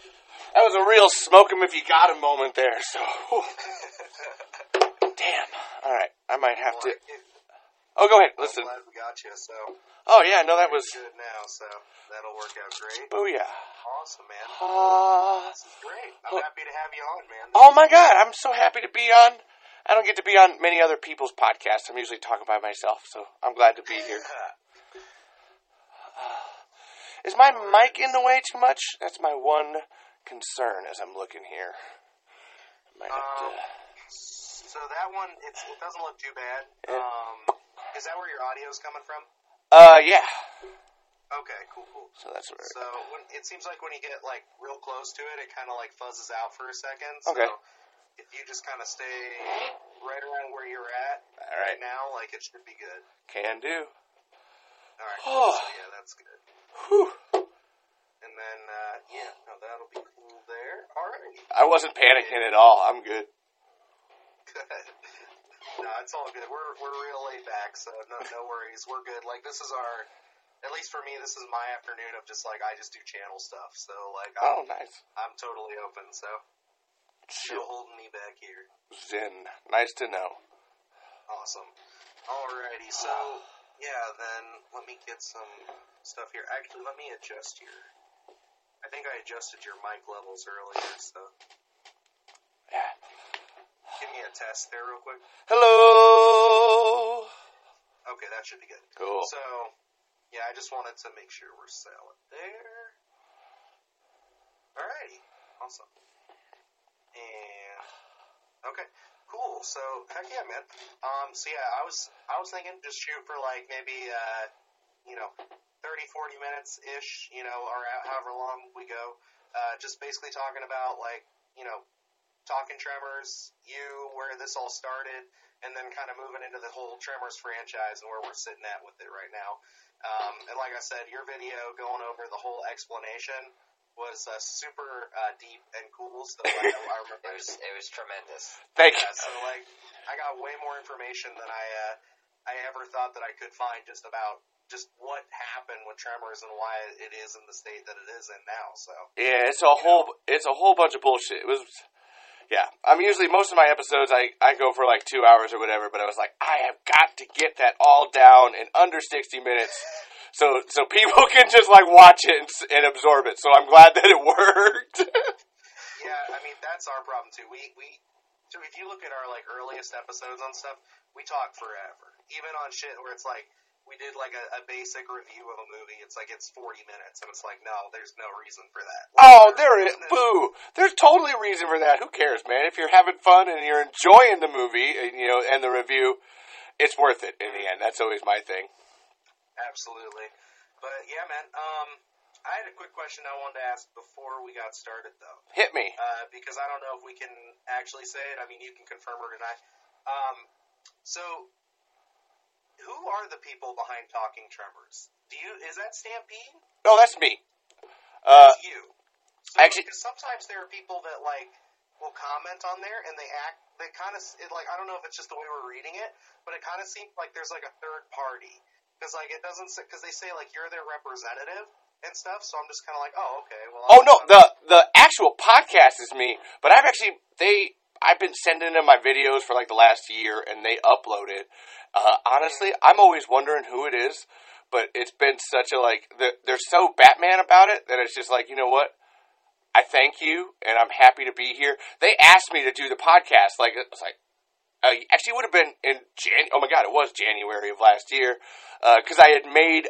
That was a real smoke 'em if you got 'em moment there. So, damn. All right, I might have to. Oh, go ahead. Listen. I'm glad we got you. So. Oh yeah, no, that was good now. So that'll work out great. Oh yeah. Awesome, man. This is great. I'm happy to have you on, man. Oh my God, I'm so happy to be on. I don't get to be on many other people's podcasts. I'm usually talking by myself, so I'm glad to be here. Is my mic in the way too much? That's my one concern as I'm looking here. I might have to... So that one, it doesn't look too bad. Is that where your audio's coming from? Yeah. Okay, cool. So that's where... So it seems like when you get, like, real close to it, it kind of, like, fuzzes out for a second. So okay. If you just kind of stay right around where you're at right now, like, it should be good. Can do. All right, cool. So, yeah, that's good. Whew. And then, that'll be cool there. All right. I wasn't panicking at all. I'm good. Good. No, it's all good. We're real laid back, so no worries. We're good. Like, this is at least for me, this is my afternoon of just, like, I just do channel stuff. So, like, nice. I'm totally open, so no holding me back here. Zen. Nice to know. Awesome. Alrighty, so, yeah, then let me get some stuff here. Actually, let me adjust I think I adjusted your mic levels earlier, so. Yeah. Give me a test there real quick. Hello! Okay, that should be good. Cool. So, yeah, I just wanted to make sure we're solid there. Alrighty. Awesome. And, okay, cool. So, heck yeah, man. So yeah, I was thinking just shoot for like maybe, 30, 40 minutes-ish, or however long we go. Just basically talking about like, talking Tremors, where this all started, and then kind of moving into the whole Tremors franchise and where we're sitting at with it right now. And like I said, your video going over the whole explanation was super deep and cool. So I remember it was tremendous. Thank you. So like, I got way more information than I ever thought that I could find just about just what happened with Tremors and why it is in the state that it is in now. So yeah, it's a whole bunch of bullshit. It was. Yeah, usually most of my episodes I go for like 2 hours or whatever, but I was like, I have got to get that all down in under 60 minutes so people can just like watch it and absorb it. So I'm glad that it worked. Yeah, I mean, that's our problem too. So if you look at our like earliest episodes on stuff, we talk forever. Even on shit where it's like, we did like a basic review of a movie. It's like it's 40 minutes, and it's like, no, there's no reason for that. Like, there is. Boo! There's totally a reason for that. Who cares, man? If you're having fun and you're enjoying the movie, and the review, it's worth it in the end. That's always my thing. Absolutely. But yeah, man. I had a quick question I wanted to ask before we got started, though. Hit me. Because I don't know if we can actually say it. I mean, you can confirm or deny. So. Who are the people behind Talking Tremors? Is that Stampede? No, that's me. That's you. So, actually, because sometimes there are people that like will comment on there and they kind of like, I don't know if it's just the way we're reading it, but it kind of seems like there's like a third party because like it doesn't, because they say like you're their representative and stuff. So I'm just kind of like, oh, okay, well. The actual podcast is me, but I've been sending them my videos for like the last year, and they upload it. Honestly, I'm always wondering who it is, but it's been such a they're so Batman about it that it's just like, you know what? I thank you, and I'm happy to be here. They asked me to do the podcast, like it was like actually it would have been in oh my God, it was January of last year, because I had made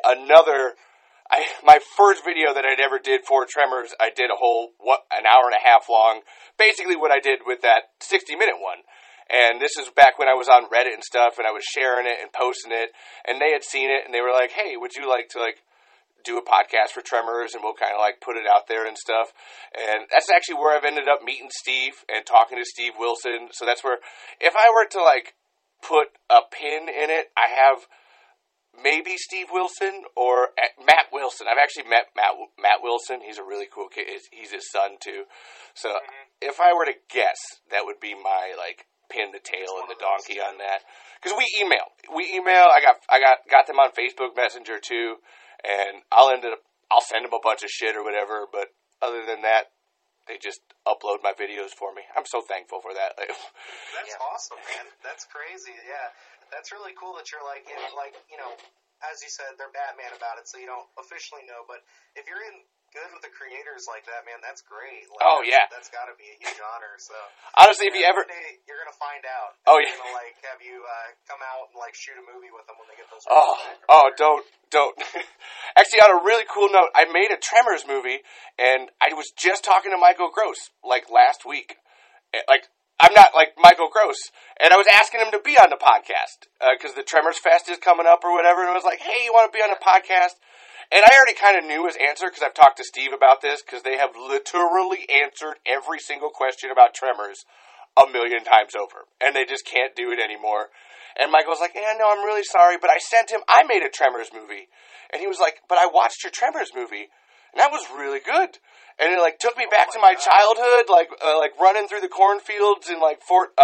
my first video that I'd ever did for Tremors. I did an hour and a half long, basically what I did with that 60-minute one. And this is back when I was on Reddit and stuff, and I was sharing it and posting it, and they had seen it, and they were like, hey, would you like to, do a podcast for Tremors, and we'll kind of, put it out there and stuff. And that's actually where I've ended up meeting Steve and talking to Steve Wilson. So that's where, if I were to, put a pin in it, I have maybe Steve Wilson or Matt Wilson. I've actually met Matt Wilson. He's a really cool kid. He's his son, too. So if I were to guess, that would be my, pin the tail and the donkey on that, because we email. I got them on Facebook Messenger too, and I'll send them a bunch of shit or whatever. But other than that, they just upload my videos for me. I'm so thankful for that. That's awesome, man. That's crazy. Yeah, that's really cool that you're like, as you said, they're Batman about it, so you don't officially know. But if you're in good with the creators like that, man, that's great. Like, that's got to be a huge honor. So honestly, if you ever, you're gonna find out. Oh yeah, they're gonna have you come out and shoot a movie with them when they get those. Don't. Actually, on a really cool note, I made a Tremors movie, and I was just talking to Michael Gross last week. I'm not like Michael Gross, and I was asking him to be on the podcast because the Tremors Fest is coming up or whatever, and I was like, hey, you want to be on the podcast? And I already kind of knew his answer because I've talked to Steve about this because they have literally answered every single question about Tremors a million times over, and they just can't do it anymore. And Michael was like, yeah, no, I'm really sorry, but I made a Tremors movie. And he was like, but I watched your Tremors movie, and that was really good. And it took me back to my childhood, running through the cornfields in Fort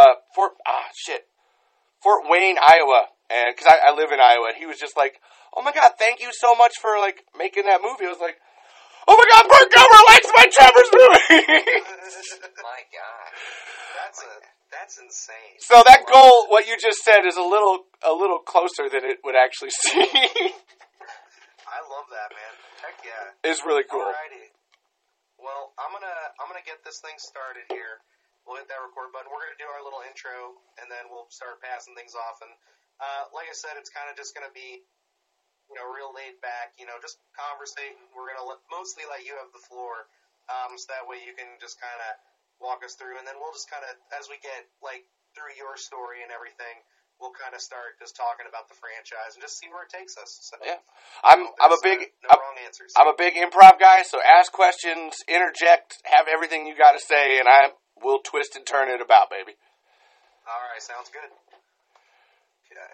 Wayne, Iowa, and because I live in Iowa. And he was just like, oh my God, thank you so much for making that movie. I was like, oh my God, Bert Gummer likes my Tremors movie. My God, that's insane. So that goal, what you just said, is a little closer than it would actually seem. I love that, man. Heck yeah, it's really cool. Alrighty. Well, I'm gonna get this thing started here. We'll hit that record button. We're gonna do our little intro, and then we'll start passing things off. And like I said, it's kind of just gonna be, real laid back. Just conversating. We're gonna mostly let you have the floor, so that way you can just kind of walk us through, and then we'll just kind of, as we get through your story and everything, we'll kind of start just talking about the franchise and just see where it takes us. So, yeah, I'm a big wrong answers. I'm a big improv guy, so ask questions, interject, have everything you got to say, and I will twist and turn it about, baby. All right, sounds good. Okay.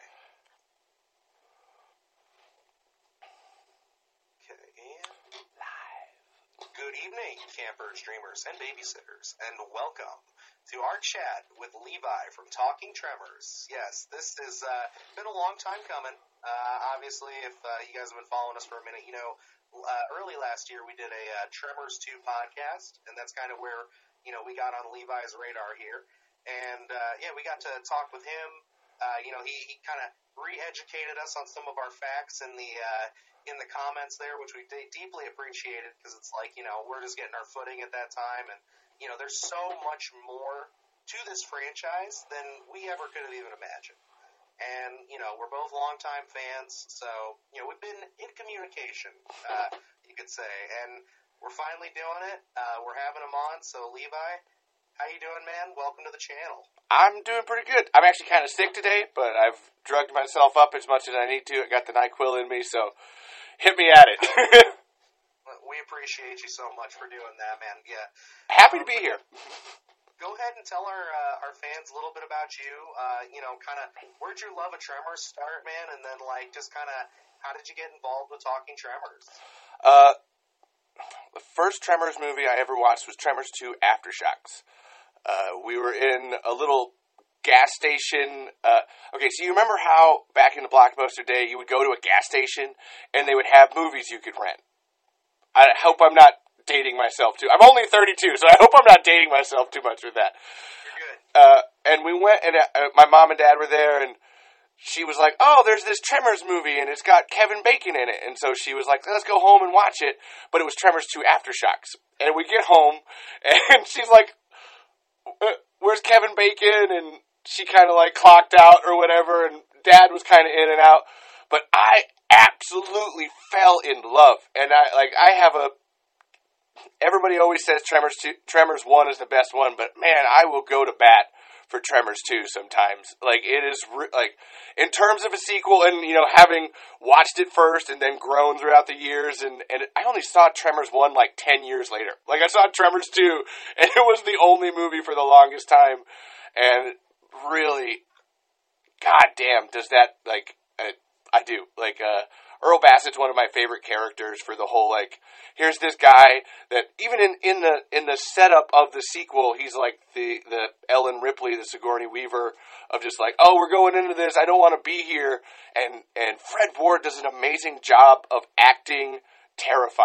And live. Good evening, campers, dreamers, and babysitters, and welcome to our chat with Levi from Talking Tremors. Yes, this has been a long time coming. Obviously, if you guys have been following us for a minute, early last year we did a Tremors 2 podcast, and that's kind of where, we got on Levi's radar here. And, we got to talk with him. He kind of re-educated us on some of our facts in the comments there, which we deeply appreciated because it's we're just getting our footing at that time, and there's so much more to this franchise than we ever could have even imagined. And, we're both longtime fans, so, we've been in communication, you could say, and we're finally doing it. We're having them on, so Levi, how you doing, man? Welcome to the channel. I'm doing pretty good. I'm actually kind of sick today, but I've drugged myself up as much as I need to. I got the NyQuil in me, so hit me at it. We appreciate you so much for doing that, man. Yeah. Happy to be here. Go ahead and tell our fans a little bit about you. Kind of where'd your love of Tremors start, man? And then, just kind of how did you get involved with Talking Tremors? The first Tremors movie I ever watched was Tremors 2 Aftershocks. We were in a little gas station. Okay, so you remember how back in the Blockbuster day you would go to a gas station and they would have movies you could rent? I hope I'm not dating myself too. I'm only 32, so I hope I'm not dating myself too much with that. You're good. And we went, and my mom and dad were there, and she was like, oh, there's this Tremors movie, and it's got Kevin Bacon in it. And so she was like, let's go home and watch it. But it was Tremors 2 Aftershocks. And we get home, and she's like, where's Kevin Bacon? And she kind of clocked out or whatever, and dad was kind of in and out. But I absolutely fell in love. And I have everybody always says Tremors 1 is the best one, but man, I will go to bat for Tremors 2 sometimes. It is in terms of a sequel, and having watched it first and then grown throughout the years, and I only saw Tremors 1 10 years later. I saw Tremors 2, and it was the only movie for the longest time, and really, goddamn, does that I do Earl Bassett's one of my favorite characters for the whole here's this guy that even in the setup of the sequel, he's the Ellen Ripley, the Sigourney Weaver of just oh, we're going into this, I don't want to be here, and Fred Ward does an amazing job of acting terrified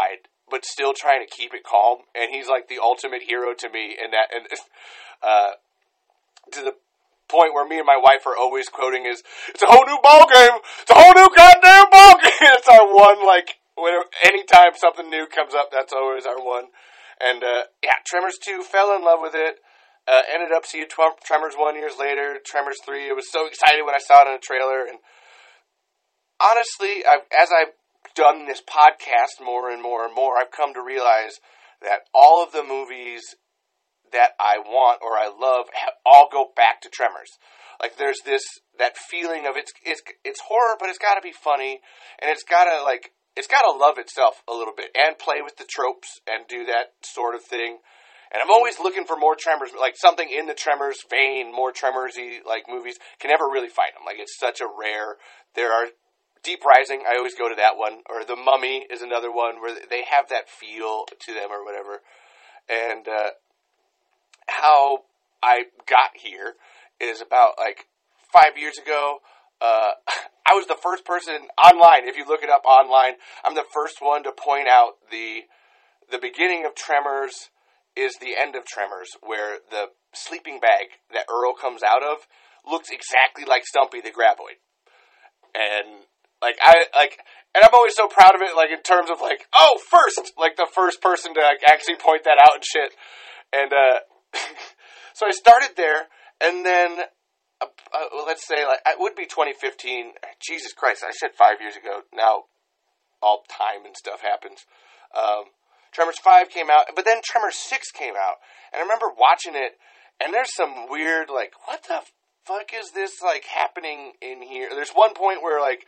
but still trying to keep it calm. And he's like the ultimate hero to me in that, and to the point where me and my wife are always quoting is, "It's a whole new ball game. It's a whole new goddamn ball game." It's our one, like, whenever, anytime something new comes up, that's always our one. And, Tremors 2, fell in love with it. Ended up seeing Tremors 1 years later, Tremors 3. I was so excited when I saw it in a trailer. And honestly, as I've done this podcast more and more and more, I've come to realize that all of the movies that I want or I love all go back to Tremors. Like, there's that feeling of it's horror, but it's got to be funny, and it's got to love itself a little bit and play with the tropes and do that sort of thing. And I'm always looking for more Tremors, like something in the Tremors vein, more Tremors-y like movies. Can never really find them. Like, it's such a rare. There are Deep Rising. I always go to that one, or The Mummy is another one where they have that feel to them or whatever. And how I got here is about like 5 years ago. I was the first person online. If you look it up online, I'm the first one to point out the beginning of Tremors is the end of Tremors, where the sleeping bag that Earl comes out of looks exactly like Stumpy the Graboid. And and I'm always so proud of it, like in terms of like, like the first person to like actually point that out and shit. And so I started there, and then let's say like it would be 2015. Jesus Christ, I said 5 years ago. Now all time and stuff happens. Tremors 5 came out, but then Tremors 6 came out, and I remember watching it, and there's some weird, like, what the fuck is this, like, happening in here? There's one point where, like,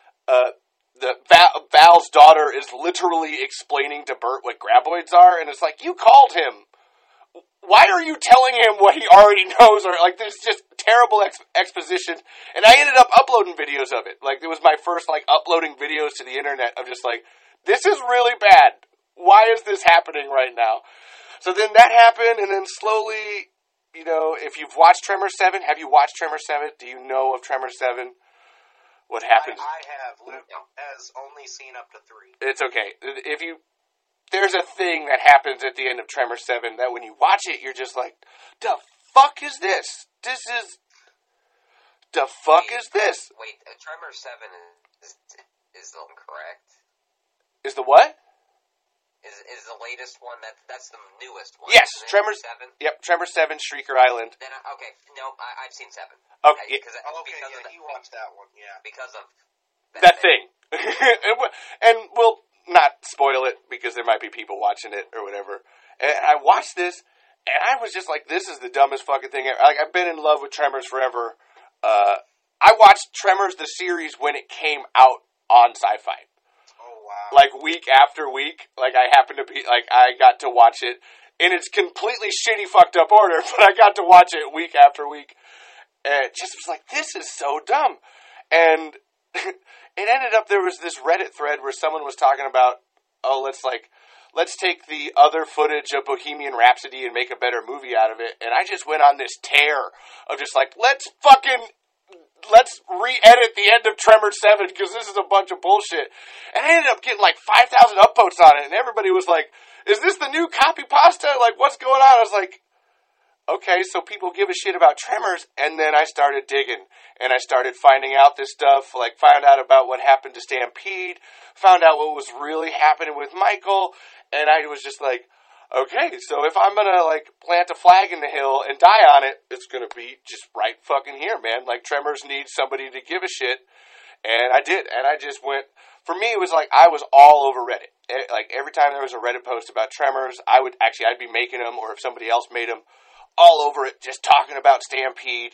Val's daughter is literally explaining to Bert what graboids are, and it's like, you called him. Why are you telling him what he already knows? Or, like, there's just terrible exposition, and I ended up uploading videos of it. Like, it was my first, like, uploading videos to the internet of just, like, this is really bad. Why is this happening right now? So then that happened, and then slowly, you know, if you've watched Tremors 7, have you watched Tremors 7? Do you know of Tremors 7? What happened? I have. Luke has only seen up to 3. It's okay. There's a thing that happens at the end of Tremors 7 that when you watch it, you're just like, the fuck is this? The fuck is this? Wait, Tremors 7 is the correct? Is the what? Is the latest one, that's the newest one? Yes, Tremors 7. Yep, Tremors 7, Shrieker Island. Then I've seen 7. Okay, You watched that one, yeah. Because of that thing. And we'll not spoil it because there might be people watching it or whatever. And I watched this, and I was just like, this is the dumbest fucking thing ever. Like, I've been in love with Tremors forever. I watched Tremors the series when it came out on Sci-Fi. Wow. Like, week after week, like, I happened to be, like, I got to watch it in its completely shitty, fucked up order, but I got to watch it week after week, and it just was like, this is so dumb, and it ended up, there was this Reddit thread where someone was talking about, let's take the other footage of Bohemian Rhapsody and make a better movie out of it, and I just went on this tear of just like, let's re-edit the end of Tremors 7 because this is a bunch of bullshit. And I ended up getting like 5,000 upvotes on it, and everybody was like, is this the new copy pasta? Like, what's going on? I was like, okay, so people give a shit about Tremors, and then I started digging, and I started finding out this stuff, like, found out about what happened to Stampede, found out what was really happening with Michael, and I was just like, okay, so if I'm gonna, like, plant a flag in the hill and die on it, it's gonna be just right fucking here, man. Like, Tremors needs somebody to give a shit, and I did, and I just went, for me, it was like, I was all over Reddit. Like, every time there was a Reddit post about Tremors, I'd be making them, or if somebody else made them, all over it, just talking about Stampede,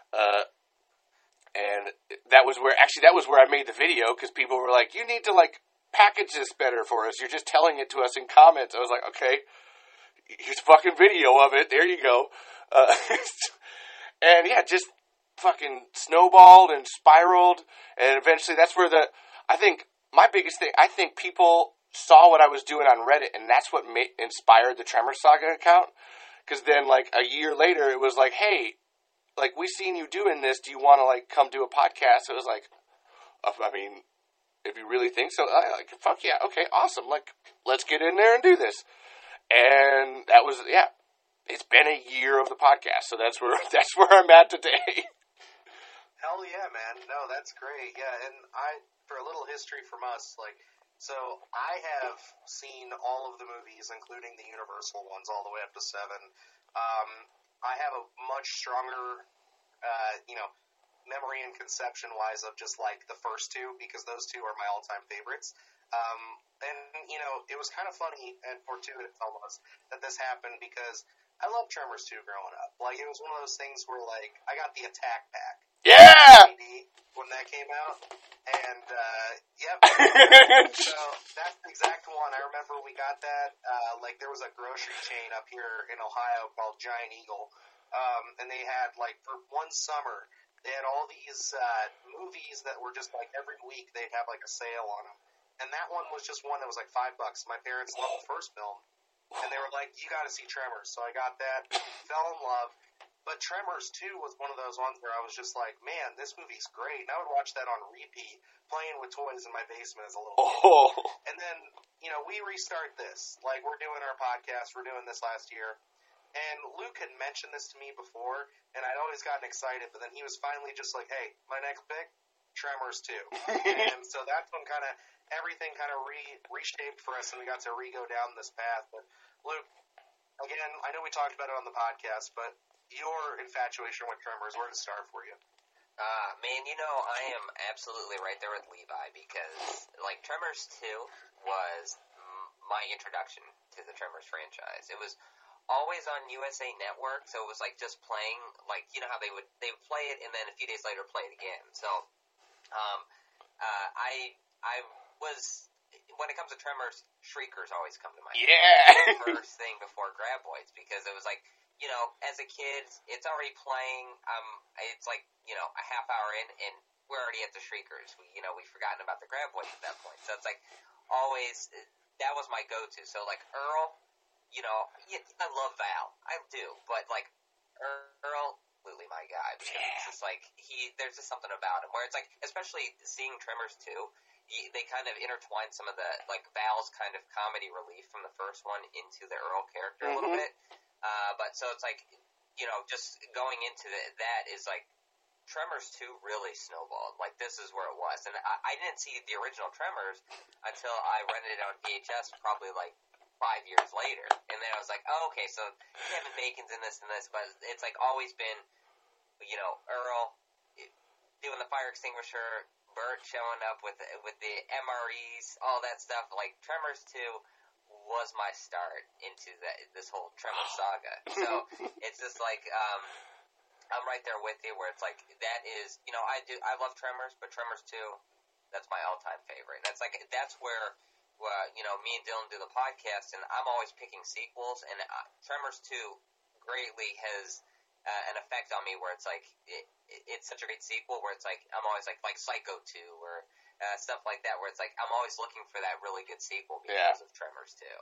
and that was where I made the video, because people were like, you need to, like, package this better for us, you're just telling it to us in comments. I was like, okay, here's a fucking video of it, there you go, and yeah, just fucking snowballed and spiraled, and eventually that's where I think my biggest thing, I think people saw what I was doing on Reddit, and that's what inspired the Tremors Saga account, because then, like, a year later, it was like, hey, like, we seen you doing this, do you want to, like, come do a podcast? It was like, I mean, if you really think so, like, fuck yeah, okay, awesome. Like, let's get in there and do this. And that was, yeah, it's been a year of the podcast, so that's where I'm at today. Hell yeah, man. No, that's great. Yeah, and for a little history from us, like, so I have seen all of the movies, including the Universal ones, all the way up to 7. I have a much stronger, memory and conception-wise of just, like, the first two, because those two are my all-time favorites. And, it was kind of funny and fortuitous almost that this happened, because I loved Tremors 2 growing up. Like, it was one of those things where, like, I got the Attack Pack. Yeah! When that came out, and yep. So that's the exact one. I remember we got that. There was a grocery chain up here in Ohio called Giant Eagle, and they had, like, for one summer, they had all these movies that were just, like, every week they'd have, like, a sale on them, and that one was just one that was like $5. My parents loved the first film, and they were like, "You got to see Tremors." So I got that, fell in love. But Tremors 2 was one of those ones where I was just like, man, this movie's great. And I would watch that on repeat, playing with toys in my basement as a little kid. And then, we restart this. Like, we're doing our podcast. We're doing this last year. And Luke had mentioned this to me before, and I'd always gotten excited. But then he was finally just like, hey, my next pick, Tremors 2. And so that's when everything kind of reshaped for us, and we got to re-go down this path. But Luke, again, I know we talked about it on the podcast, but your infatuation with Tremors, where to start for you? Man, I am absolutely right there with Levi, because, like, Tremors 2 was my introduction to the Tremors franchise. It was always on USA Network, so it was, like, just playing, like, you know how they would play it, and then a few days later play it again. So, I was, when it comes to Tremors, Shriekers always come to mind. Yeah! First thing before Graboids, because it was like, as a kid, it's already playing, it's like, a half hour in, and we're already at the Shriekers. We've forgotten about the Graboids at that point. So it's like, always, that was my go-to. So, like, Earl, I love Val. I do. But, like, Earl, absolutely my guy. Because it's just like, there's just something about him. Where it's like, especially seeing Tremors 2, they kind of intertwine some of the, like, Val's kind of comedy relief from the first one into the Earl character a little bit. But so it's like, just going into that is like, Tremors 2 really snowballed. Like, this is where it was. And I didn't see the original Tremors until I rented it on VHS probably like 5 years later. And then I was like, oh, okay, so Kevin Bacon's in this and this. But it's like always been, Earl doing the fire extinguisher, Bert showing up with the MREs, all that stuff. Like, Tremors 2 was my start into this whole Tremors saga. So it's just like, I'm right there with you, where it's like, that is, I love Tremors, but Tremors 2, that's my all-time favorite. That's where, me and Dylan do the podcast, and I'm always picking sequels, and Tremors 2 greatly has an effect on me, where it's like, it's such a great sequel, where it's like, I'm always like Psycho 2, or stuff like that, where it's like, I'm always looking for that really good sequel because of Tremors 2.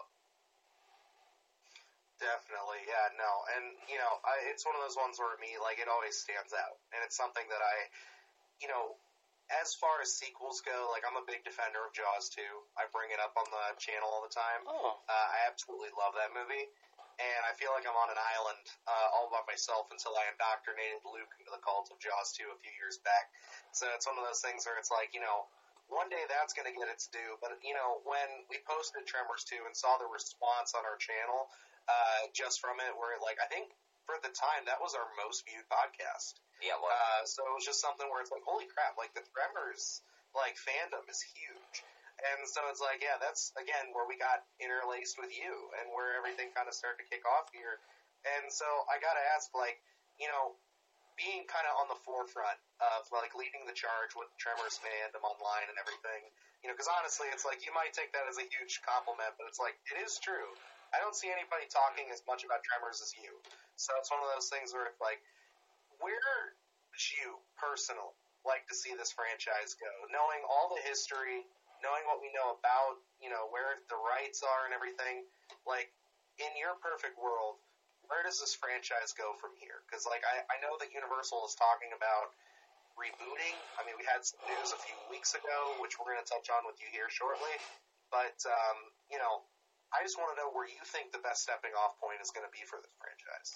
Definitely, yeah, no, and, it's one of those ones where me, like, it always stands out, and it's something that I, as far as sequels go, like, I'm a big defender of Jaws 2. I bring it up on the channel all the time. I absolutely love that movie, and I feel like I'm on an island all by myself until I indoctrinated Luke into the cult of Jaws 2 a few years back. So it's one of those things where it's like, one day that's going to get its due, but, when we posted Tremors 2 and saw the response on our channel, just from it, where, like, I think for the time that was our most viewed podcast. Yeah, well, so it was just something where it's like, holy crap, like, the Tremors, like, fandom is huge. And so it's like, yeah, that's, again, where we got interlaced with you, and where everything kind of started to kick off here. And so I gotta ask, like, being kind of on the forefront of, like, leading the charge with Tremors fandom online and everything, because honestly, it's like, you might take that as a huge compliment, but it's like, it is true. I don't see anybody talking as much about Tremors as you. So it's one of those things where it's like, where would you, personal, like to see this franchise go? Knowing all the history, knowing what we know about, where the rights are and everything, like, in your perfect world, where does this franchise go from here? Because, like, I know that Universal is talking about rebooting. I mean, we had some news a few weeks ago, which we're going to touch on with you here shortly. But, I just want to know where you think the best stepping off point is going to be for this franchise.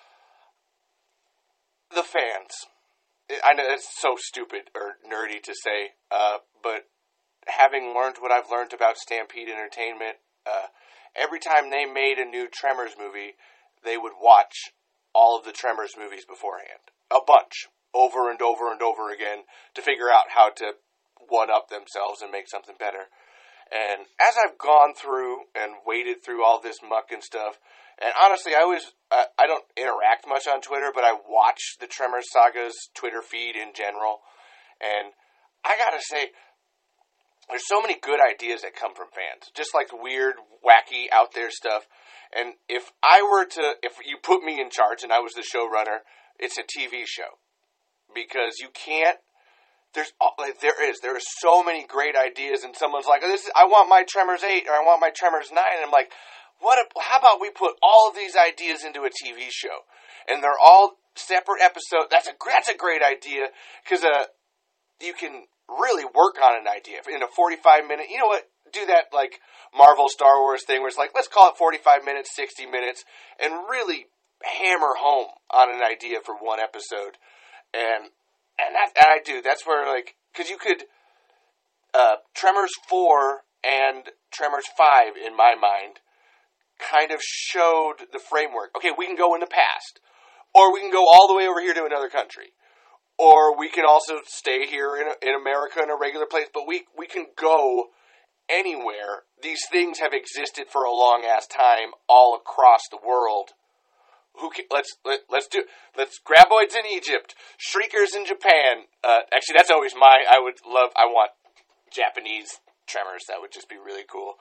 The fans. I know it's so stupid or nerdy to say, but having learned what I've learned about Stampede Entertainment, every time they made a new Tremors movie, they would watch all of the Tremors movies beforehand. A bunch. Over and over and over again to figure out how to one-up themselves and make something better. And as I've gone through and waded through all this muck and stuff, and honestly, I don't interact much on Twitter, but I watch the Tremors Saga's Twitter feed in general, and I gotta say, there's so many good ideas that come from fans, just like weird, wacky, out there stuff. And if you put me in charge and I was the showrunner, it's a TV show, because you can't. There are so many great ideas, and someone's like, I want my Tremors 8, or I want my Tremors 9, and I'm like, how about we put all of these ideas into a TV show? And they're all separate episodes. That's a great idea, because you can really work on an idea in a 45-minute, you know what, do that, like, Marvel Star Wars thing, where it's like, let's call it 45 minutes, 60 minutes, and really hammer home on an idea for one episode. And I do. That's where, like, because you could, Tremors 4 and Tremors 5, in my mind, kind of showed the framework. Okay, we can go in the past, or we can go all the way over here to another country, or we can also stay here in America in a regular place, but we can go anywhere. These things have existed for a long-ass time all across the world. Let's Graboids in Egypt, Shriekers in Japan. Actually, that's always I want Japanese Tremors. That would just be really cool.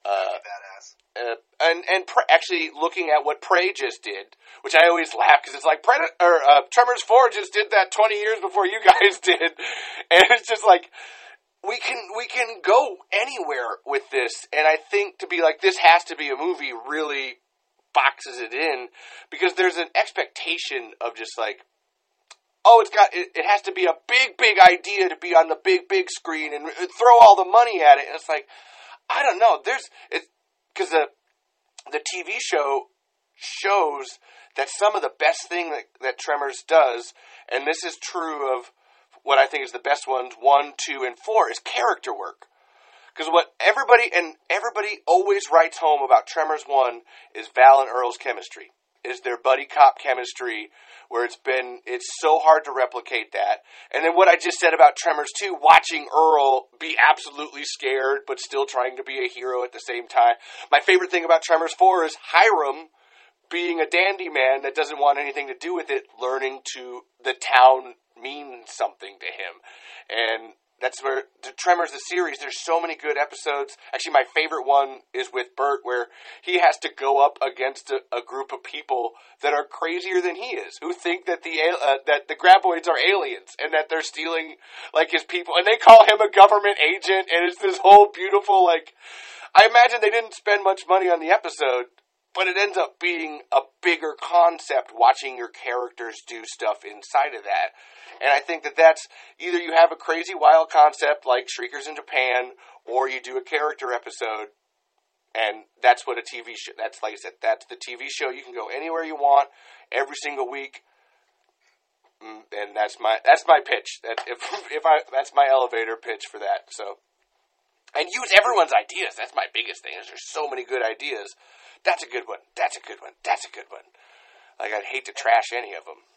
Badass. Actually looking at what Prey just did, which I always laugh because it's like Tremors 4 just did that 20 years before you guys did, and it's just like we can go anywhere with this, and I think to be like this has to be a movie really boxes it in, because there's an expectation of just like, oh, it has to be a big idea to be on the big screen and throw all the money at it. And it's like, I don't know. Because the TV show shows that some of the best thing that Tremors does, and this is true of what I think is the best ones, 1, 2, and 4, is character work. Because what everybody always writes home about Tremors 1 is Val and Earl's chemistry. Is their buddy cop chemistry, where it's so hard to replicate that. And then what I just said about Tremors 2, watching Earl be absolutely scared, but still trying to be a hero at the same time. My favorite thing about Tremors 4 is Hiram being a dandy man that doesn't want anything to do with it, learning to the town means something to him. And that's where the Tremors, the series, there's so many good episodes. Actually, my favorite one is with Bert, where he has to go up against a group of people that are crazier than he is, who think that the Graboids are aliens, and that they're stealing, like, his people. And they call him a government agent, and it's this whole beautiful, like, I imagine they didn't spend much money on the episode, but it ends up being a bigger concept watching your characters do stuff inside of that. And I think that's either you have a crazy wild concept like Shriekers in Japan, or you do a character episode, and that's what a TV show, that's, like I said, that's the TV show. You can go anywhere you want, every single week, and that's my pitch. That's my elevator pitch for that. So, and use everyone's ideas. That's my biggest thing, is there's so many good ideas. That's a good one. That's a good one. That's a good one. Like, I'd hate to trash any of them.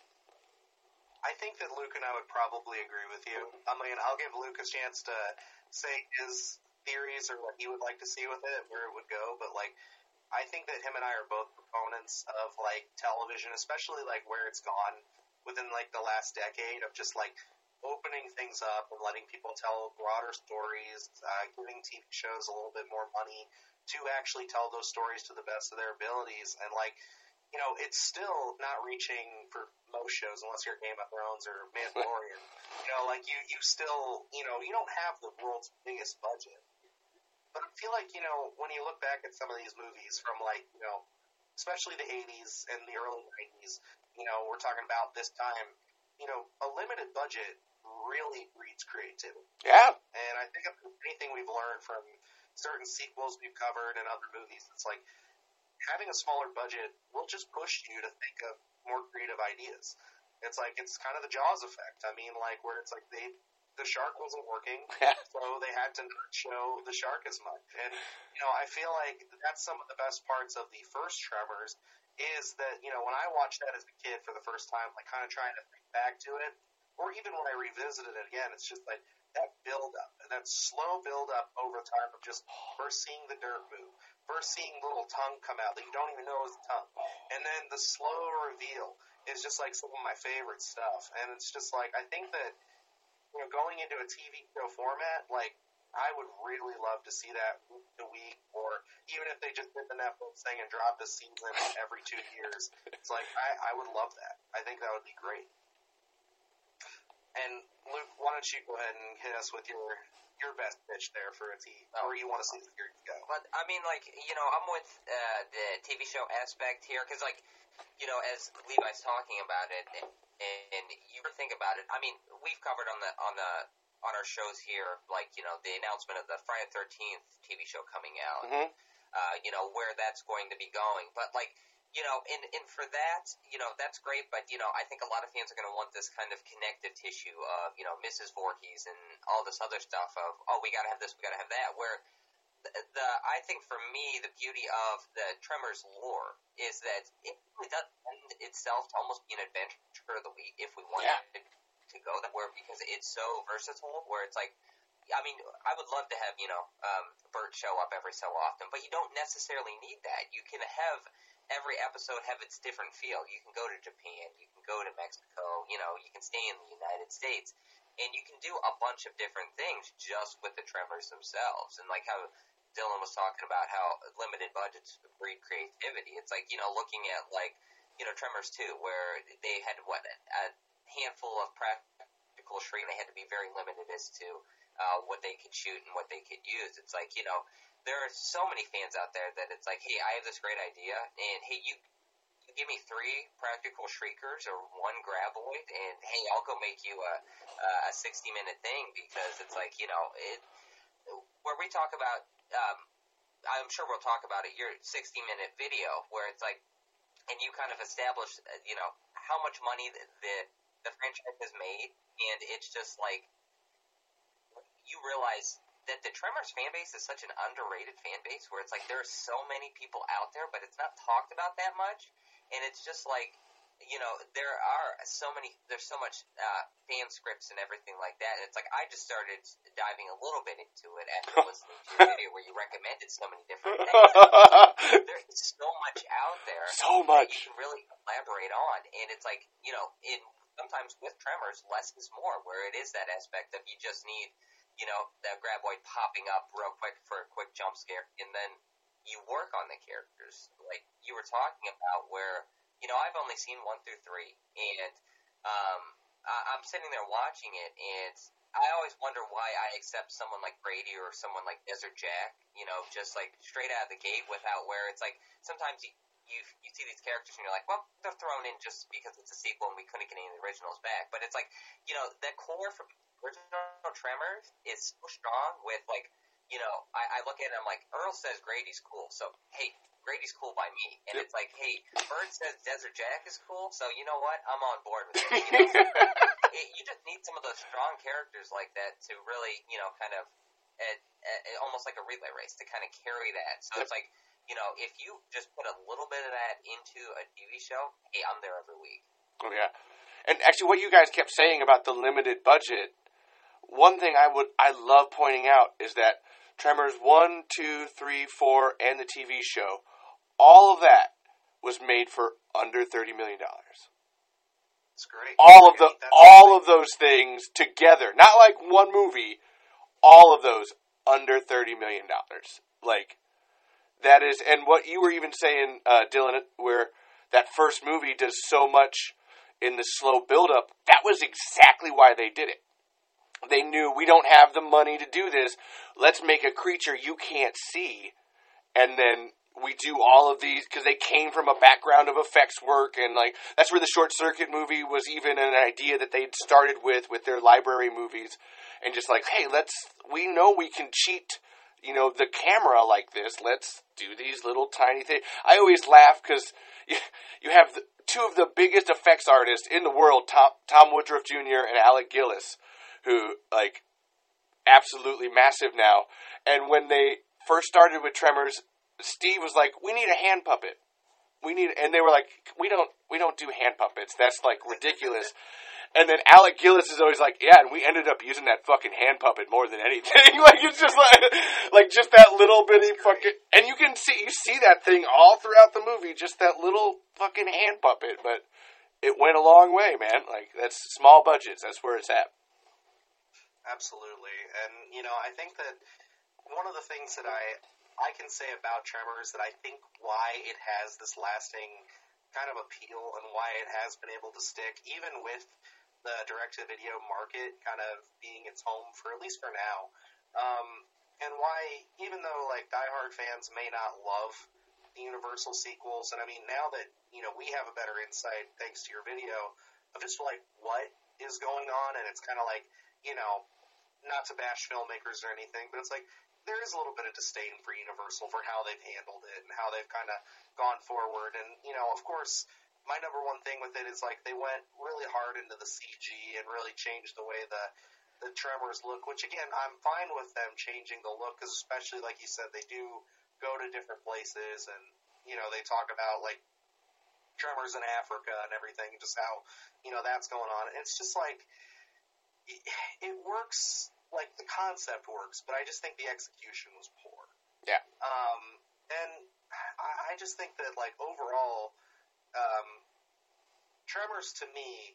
I think that Luke and I would probably agree with you. I mean, I'll give Luke a chance to say his theories or what he would like to see with it, where it would go, but, like, I think that him and I are both proponents of, like, television, especially, like, where it's gone within, like, the last decade, of just, like, opening things up and letting people tell broader stories, giving TV shows a little bit more money to actually tell those stories to the best of their abilities. And, like, you know, it's still not reaching for most shows, unless you're Game of Thrones or Mandalorian. You know, like, you still, you know, you don't have the world's biggest budget. But I feel like, you know, when you look back at some of these movies from, like, you know, especially the 80s and the early 90s, you know, we're talking about this time, you know, a limited budget really breeds creativity. Yeah. And I think if there's anything we've learned from certain sequels we've covered and other movies, it's like having a smaller budget will just push you to think of more creative ideas. It's like, it's kind of the Jaws effect. I mean, like, where it's like the shark wasn't working, so they had to not show the shark as much. And, I feel like that's some of the best parts of the first Tremors is that, when I watched that as a kid for the first time, like, kind of trying to think back to it, or even when I revisited it again, it's just like that build-up, and that slow build-up over time of just first seeing the dirt move, first seeing little tongue come out that you don't even know is a tongue, and then the slow reveal is just like some of my favorite stuff. And it's just like, I think that, going into a TV show format, like, I would really love to see that week to week, or even if they just did the Netflix thing and dropped a season every 2 years. It's like, I would love that. I think that would be great. And Luke, why don't you go ahead and hit us with your best pitch there for a where you want to see the series go? But I mean, like, I'm with the TV show aspect here because, like, as Levi's talking about it, and you think about it. I mean, we've covered on our shows here, like, the announcement of the Friday the 13th TV show coming out, where that's going to be going, but like. And for that, that's great, but, I think a lot of fans are going to want this kind of connective tissue of, Mrs. Voorhees and all this other stuff of, oh, we got to have this, we got to have that, where I think for me, the beauty of the Tremors lore is that it really does lend itself to almost be an adventure of the week if we wanted to go that where, because it's so versatile, where it's like, I mean, I would love to have, Bert show up every so often, but you don't necessarily need that. You can have every episode have its different feel. You can go to Japan, you can go to Mexico, you can stay in the United States, and you can do a bunch of different things just with the Tremors themselves. And like how Dylan was talking about how limited budgets breed creativity. It's like, looking at like, Tremors 2, where they had a handful of practical shrinks, they had to be very limited as to what they could shoot and what they could use. It's like, there are so many fans out there that it's like, hey, I have this great idea, and hey, you give me 3 practical shriekers or 1 graboid, and hey, I'll go make you a 60-minute thing, because it's like, where we talk about, I'm sure we'll talk about it, your 60-minute video, where it's like, and you kind of establish, how much money the franchise has made, and it's just like, you realize that the Tremors fan base is such an underrated fan base, where it's like there are so many people out there, but it's not talked about that much, and it's just like, there's so much fan scripts and everything like that, and it's like I just started diving a little bit into it after listening to your video where you recommended so many different things. There's so much out there that you can really elaborate on, and it's like, sometimes with Tremors, less is more, where it is that aspect of you just need that graboid popping up real quick for a quick jump scare, and then you work on the characters. Like you were talking about where, I've only seen 1 through 3, and I'm sitting there watching it, and I always wonder why I accept someone like Brady or someone like Desert Jack, just like straight out of the gate without where it's like, sometimes you see these characters and you're like, well, they're thrown in just because it's a sequel and we couldn't get any of the originals back. But it's like, that core from original Tremors is so strong with, like, I look at it and I'm like, Earl says Grady's cool, so, hey, Grady's cool by me. And it's like, hey, Bird says Desert Jack is cool, so you know what? I'm on board with it. You just need some of those strong characters like that to really, kind of, almost like a relay race to kind of carry that. So it's like, if you just put a little bit of that into a TV show, hey, I'm there every week. Oh, yeah. And actually, what you guys kept saying about the limited budget, one thing I love pointing out is that Tremors 1, 2, 3, 4, and the TV show, all of that was made for under $30 million. That's great. All of those things together, not like one movie, all of those under $30 million. Like, that is, and what you were even saying, Dylan, where that first movie does so much in the slow build-up, that was exactly why they did it. They knew, we don't have the money to do this, let's make a creature you can't see, and then we do all of these because they came from a background of effects work, and like that's where the Short Circuit movie was even an idea that they'd started with their library movies, and just like, hey, we know we can cheat, the camera like this. Let's do these little tiny things. I always laugh because you have two of the biggest effects artists in the world, Tom Woodruff Jr. and Alec Gillis, who like absolutely massive now. And when they first started with Tremors, Steve was like, "We need a hand puppet. And they were like, "We don't do hand puppets. That's like ridiculous." And then Alec Gillis is always like, "Yeah," and we ended up using that fucking hand puppet more than anything. Like it's just like just that little bitty fucking, and you see that thing all throughout the movie, just that little fucking hand puppet. But it went a long way, man. Like that's small budgets. That's where it's at. Absolutely, and I think that one of the things that I can say about Tremors that I think why it has this lasting kind of appeal and why it has been able to stick, even with the direct-to-video market kind of being its home for at least for now, and why, even though like diehard fans may not love the Universal sequels, and I mean now that we have a better insight thanks to your video of just like what is going on, and it's kind of like not to bash filmmakers or anything, but it's like there is a little bit of disdain for Universal for how they've handled it and how they've kind of gone forward. And, of course, my number one thing with it is, like, they went really hard into the CG and really changed the way the Tremors look, which, again, I'm fine with them changing the look because especially, like you said, they do go to different places and, they talk about, like, Tremors in Africa and everything, just how, that's going on. It's just, like, it works. Like, the concept works, but I just think the execution was poor. Yeah. And I just think that, like, overall, Tremors, to me,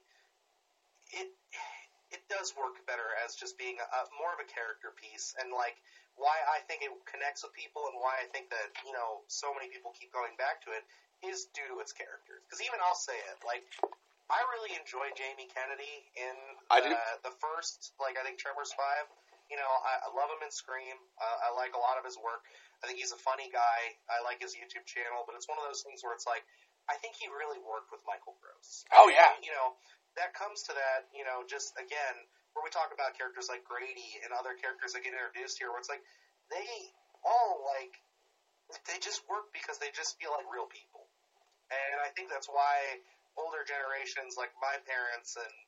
it does work better as just being more of a character piece, and, like, why I think it connects with people and why I think that, so many people keep going back to it is due to its characters. Because even I'll say it, like, I really enjoy Jamie Kennedy in the first, like, I think Tremors 5. I love him in Scream. I like a lot of his work. I think he's a funny guy. I like his YouTube channel, but it's one of those things where it's like, I think he really worked with Michael Gross. Oh, yeah. And, that comes to that, just, again, where we talk about characters like Grady and other characters that get introduced here, where it's like, they all, like, they just work because they just feel like real people. And I think that's why older generations like my parents and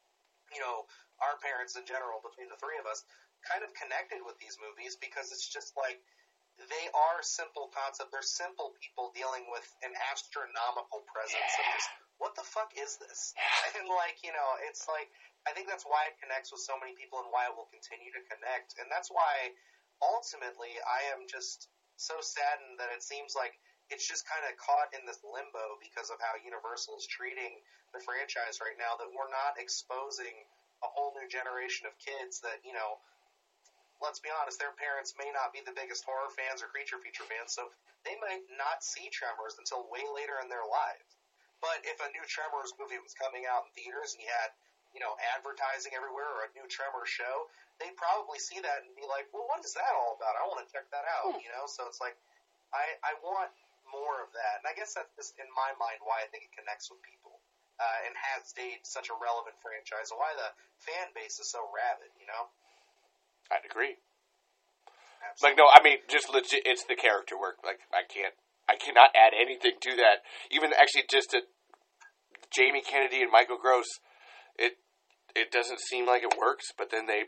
our parents in general, between the three of us, kind of connected with these movies because it's just like they are simple concept. They're simple people dealing with an astronomical presence of just what the fuck is this? And like it's like I think that's why it connects with so many people and why it will continue to connect. And that's why ultimately I am just so saddened that it seems like it's just kind of caught in this limbo because of how Universal is treating the franchise right now, that we're not exposing a whole new generation of kids that, let's be honest, their parents may not be the biggest horror fans or creature feature fans, so they might not see Tremors until way later in their lives. But if a new Tremors movie was coming out in theaters and you had, advertising everywhere or a new Tremors show, they'd probably see that and be like, well, what is that all about? I want to check that out, So it's like, I want more of that. And I guess that's just, in my mind, why I think it connects with people and has stayed such a relevant franchise and why the fan base is so rabid, I'd agree. Absolutely. Like, no, I mean, just legit, it's the character work. Like, I cannot add anything to that. Even actually just to Jamie Kennedy and Michael Gross, it doesn't seem like it works, but then they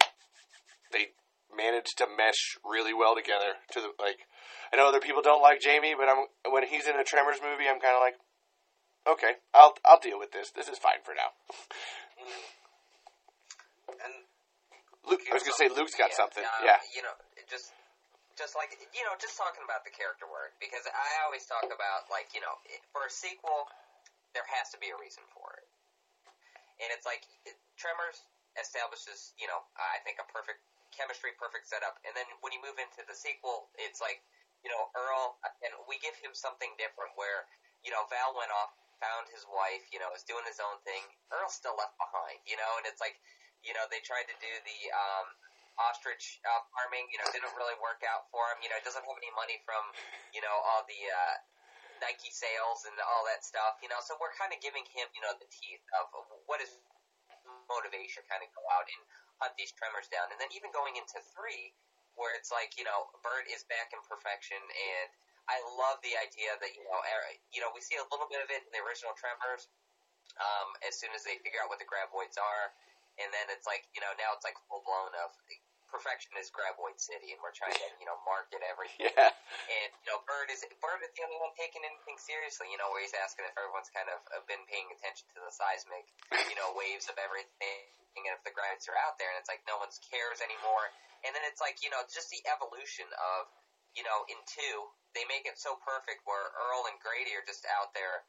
managed to mesh really well together. I know other people don't like Jamie, but when he's in a Tremors movie, I'm kind of like, okay, I'll deal with this. This is fine for now. And Luke, I was gonna say Luke's got something. Just like just talking about the character work, because I always talk about for a sequel, there has to be a reason for it, and it's like Tremors establishes I think a perfect chemistry, perfect setup, and then when you move into the sequel, it's like Earl, and we give him something different where Val went off, found his wife, is doing his own thing. Earl's still left behind, and it's like they tried to do ostrich farming, didn't really work out for him. It doesn't have any money from, all the Nike sales and all that stuff. So we're kind of giving him, the teeth of what is motivation, kind of go out and hunt these tremors down. And then even going into 3, where it's like, Bert is back in perfection, and I love the idea that, we see a little bit of it in the original Tremors, as soon as they figure out what the graboids are, and then it's like, now it's like full blown of perfection is Graboid City, and we're trying to, market everything. Yeah. And, Bert is the only one taking anything seriously, where he's asking if everyone's kind of been paying attention to the seismic, waves of everything, and if the graboids are out there, and it's like no one cares anymore. And then it's like, just the evolution of, in 2, they make it so perfect where Earl and Grady are just out there,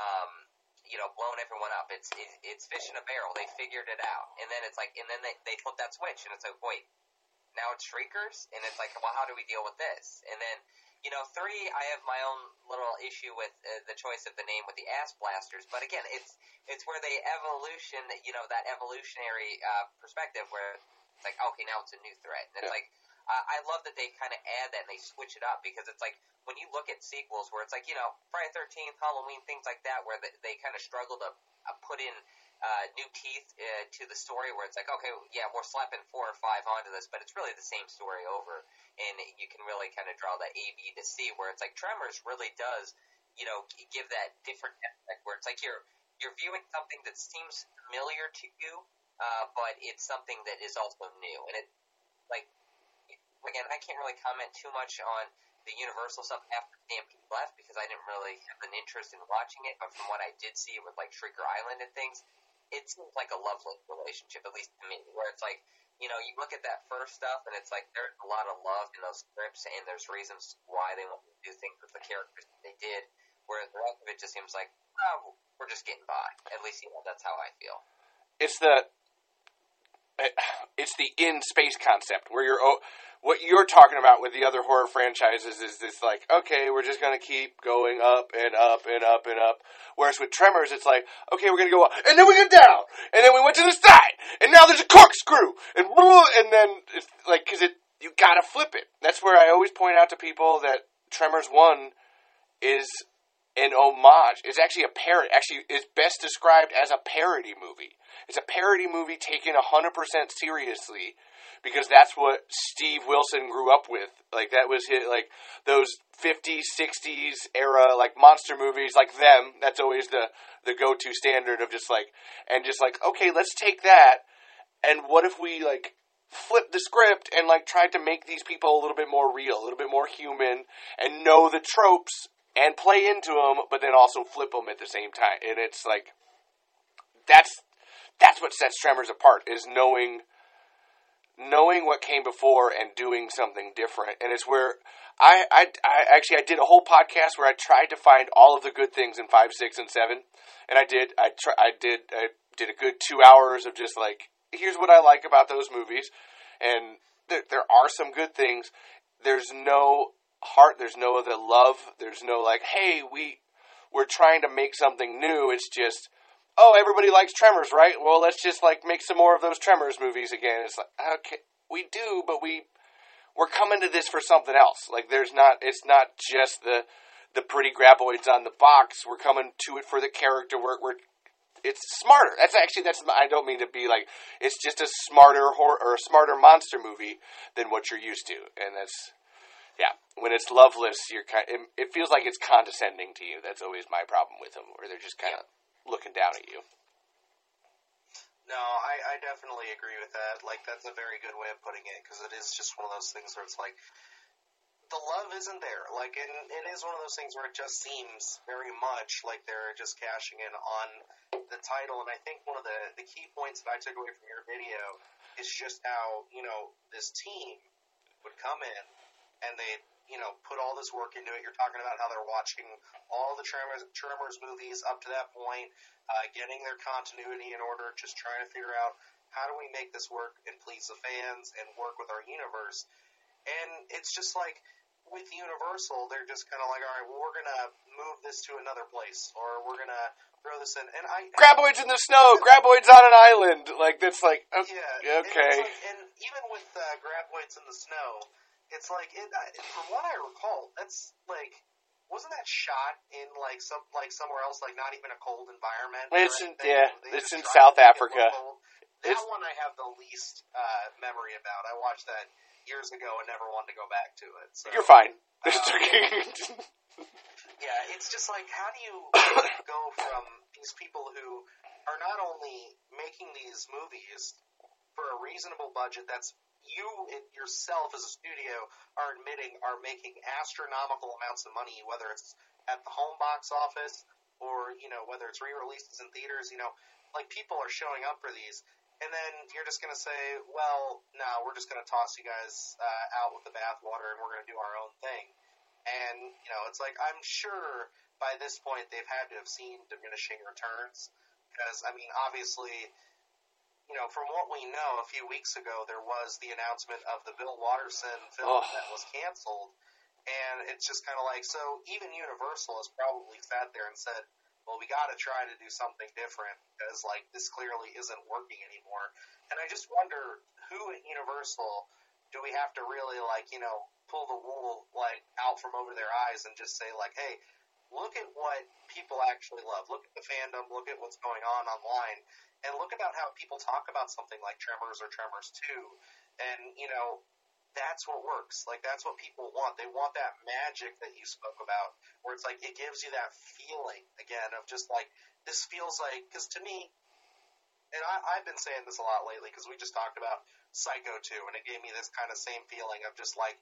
blowing everyone up. It's fish in a barrel. They figured it out. And then it's like, and then they flip that switch, and it's like, wait, now it's Shriekers? And it's like, well, how do we deal with this? And then, 3, I have my own little issue with the choice of the name with the Ass Blasters. But again, it's where the evolution, that evolutionary perspective where it's like, okay, now it's a new threat. And it's like, I love that they kind of add that and they switch it up, because it's like when you look at sequels where it's like, Friday 13th, Halloween, things like that, where they kind of struggle to put in new teeth to the story, where it's like, okay, yeah, we're slapping 4 or 5 onto this, but it's really the same story over, and you can really kind of draw that A, B to C, where it's like Tremors really does, give that different aspect, where it's like you're viewing something that seems familiar to you, but it's something that is also new, and it, like, again, I can't really comment too much on the Universal stuff after Stampede left, because I didn't really have an interest in watching it, but from what I did see with, like, Shrieker Island and things, it seems like a lovely relationship, at least to me, where it's like, you look at that first stuff, and it's like there's a lot of love in those scripts, and there's reasons why they want to do things with the characters that they did, whereas the rest of it just seems like, oh, we're just getting by. At least, that's how I feel. It's the in space concept where what you're talking about with the other horror franchises is this, like, okay, we're just going to keep going up and up and up and up. Whereas with Tremors, it's like, okay, we're going to go up, and then we go down, and then we went to the side, and now there's a corkscrew, and then it's like, because you got to flip it. That's where I always point out to people that Tremors 1 is an homage. It's actually a parody. Actually, is best described as a parody movie. It's a parody movie taken 100% seriously, because that's what Steve Wilson grew up with. Like, that was his, like, those 50s, 60s era, like, monster movies, like them. That's always the go-to standard of just like, okay, let's take that, and what if we, like, flip the script and, like, tried to make these people a little bit more real, a little bit more human, and know the tropes, and play into them, but then also flip them at the same time. And it's like, that's what sets Tremors apart, is knowing what came before and doing something different. And it's where I did a whole podcast where I tried to find all of the good things in 5, 6, and 7. And I did a good 2 hours of just like, here's what I like about those movies. And there are some good things. There's no heart. There's no other love. There's no like, hey, we're trying to make something new. It's just, oh, everybody likes Tremors, right? Well, let's just, like, make some more of those Tremors movies again. It's like, okay, we do, but we're coming to this for something else. Like, it's not just the pretty graboids on the box. We're coming to it for the character work. It's smarter. I don't mean to be like, it's just a smarter horror, or a smarter monster movie than what you're used to. And that's, yeah, when it's loveless, it feels like it's condescending to you. That's always my problem with them, where they're just kind of looking down at you. No, I definitely agree with that. Like, that's a very good way of putting it, because it is just one of those things where it's like, the love isn't there. Like, and it is one of those things where it just seems very much like they're just cashing in on the title. And I think one of the key points that I took away from your video is just how, this team would come in and they, put all this work into it. You're talking about how they're watching all the Tremors movies up to that point, getting their continuity in order, just trying to figure out how do we make this work and please the fans and work with our universe. And it's just like, with Universal, they're just kind of like, all right, well, we're gonna move this to another place, or we're gonna throw this in. And Graboids in the snow. Graboids on an island. Like that's like okay. And even with Graboids in the snow, it's like from what I recall, that's like. Wasn't that shot in like somewhere else, like not even a cold environment? It's in South Africa. That one I have the least memory about. I watched that years ago and never wanted to go back to it. So, you're fine. Yeah, it's just like, how do you go from these people who are not only making these movies for a reasonable budget that's you yourself as a studio are admitting are making astronomical amounts of money, whether it's at the home box office or, whether it's re-releases in theaters, like people are showing up for these. And then you're just going to say, well, no, we're just going to toss you guys out with the bathwater and we're going to do our own thing. And, it's like, I'm sure by this point they've had to have seen diminishing returns because, obviously, from what we know, a few weeks ago, there was the announcement of the Bill Watterson film that was canceled. And it's just kind of like, so even Universal has probably sat there and said, well, we got to try to do something different because, like, this clearly isn't working anymore. And I just wonder who at Universal do we have to really, like, pull the wool, like, out from over their eyes and just say, like, hey, look at what people actually love. Look at the fandom. Look at what's going on online. And look about how people talk about something like Tremors or Tremors 2. And, that's what works. Like, that's what people want. They want that magic that you spoke about, where it's like, it gives you that feeling, again, of just like, this feels like, because to me, and I've been saying this a lot lately, because we just talked about Psycho 2, and it gave me this kind of same feeling of just like,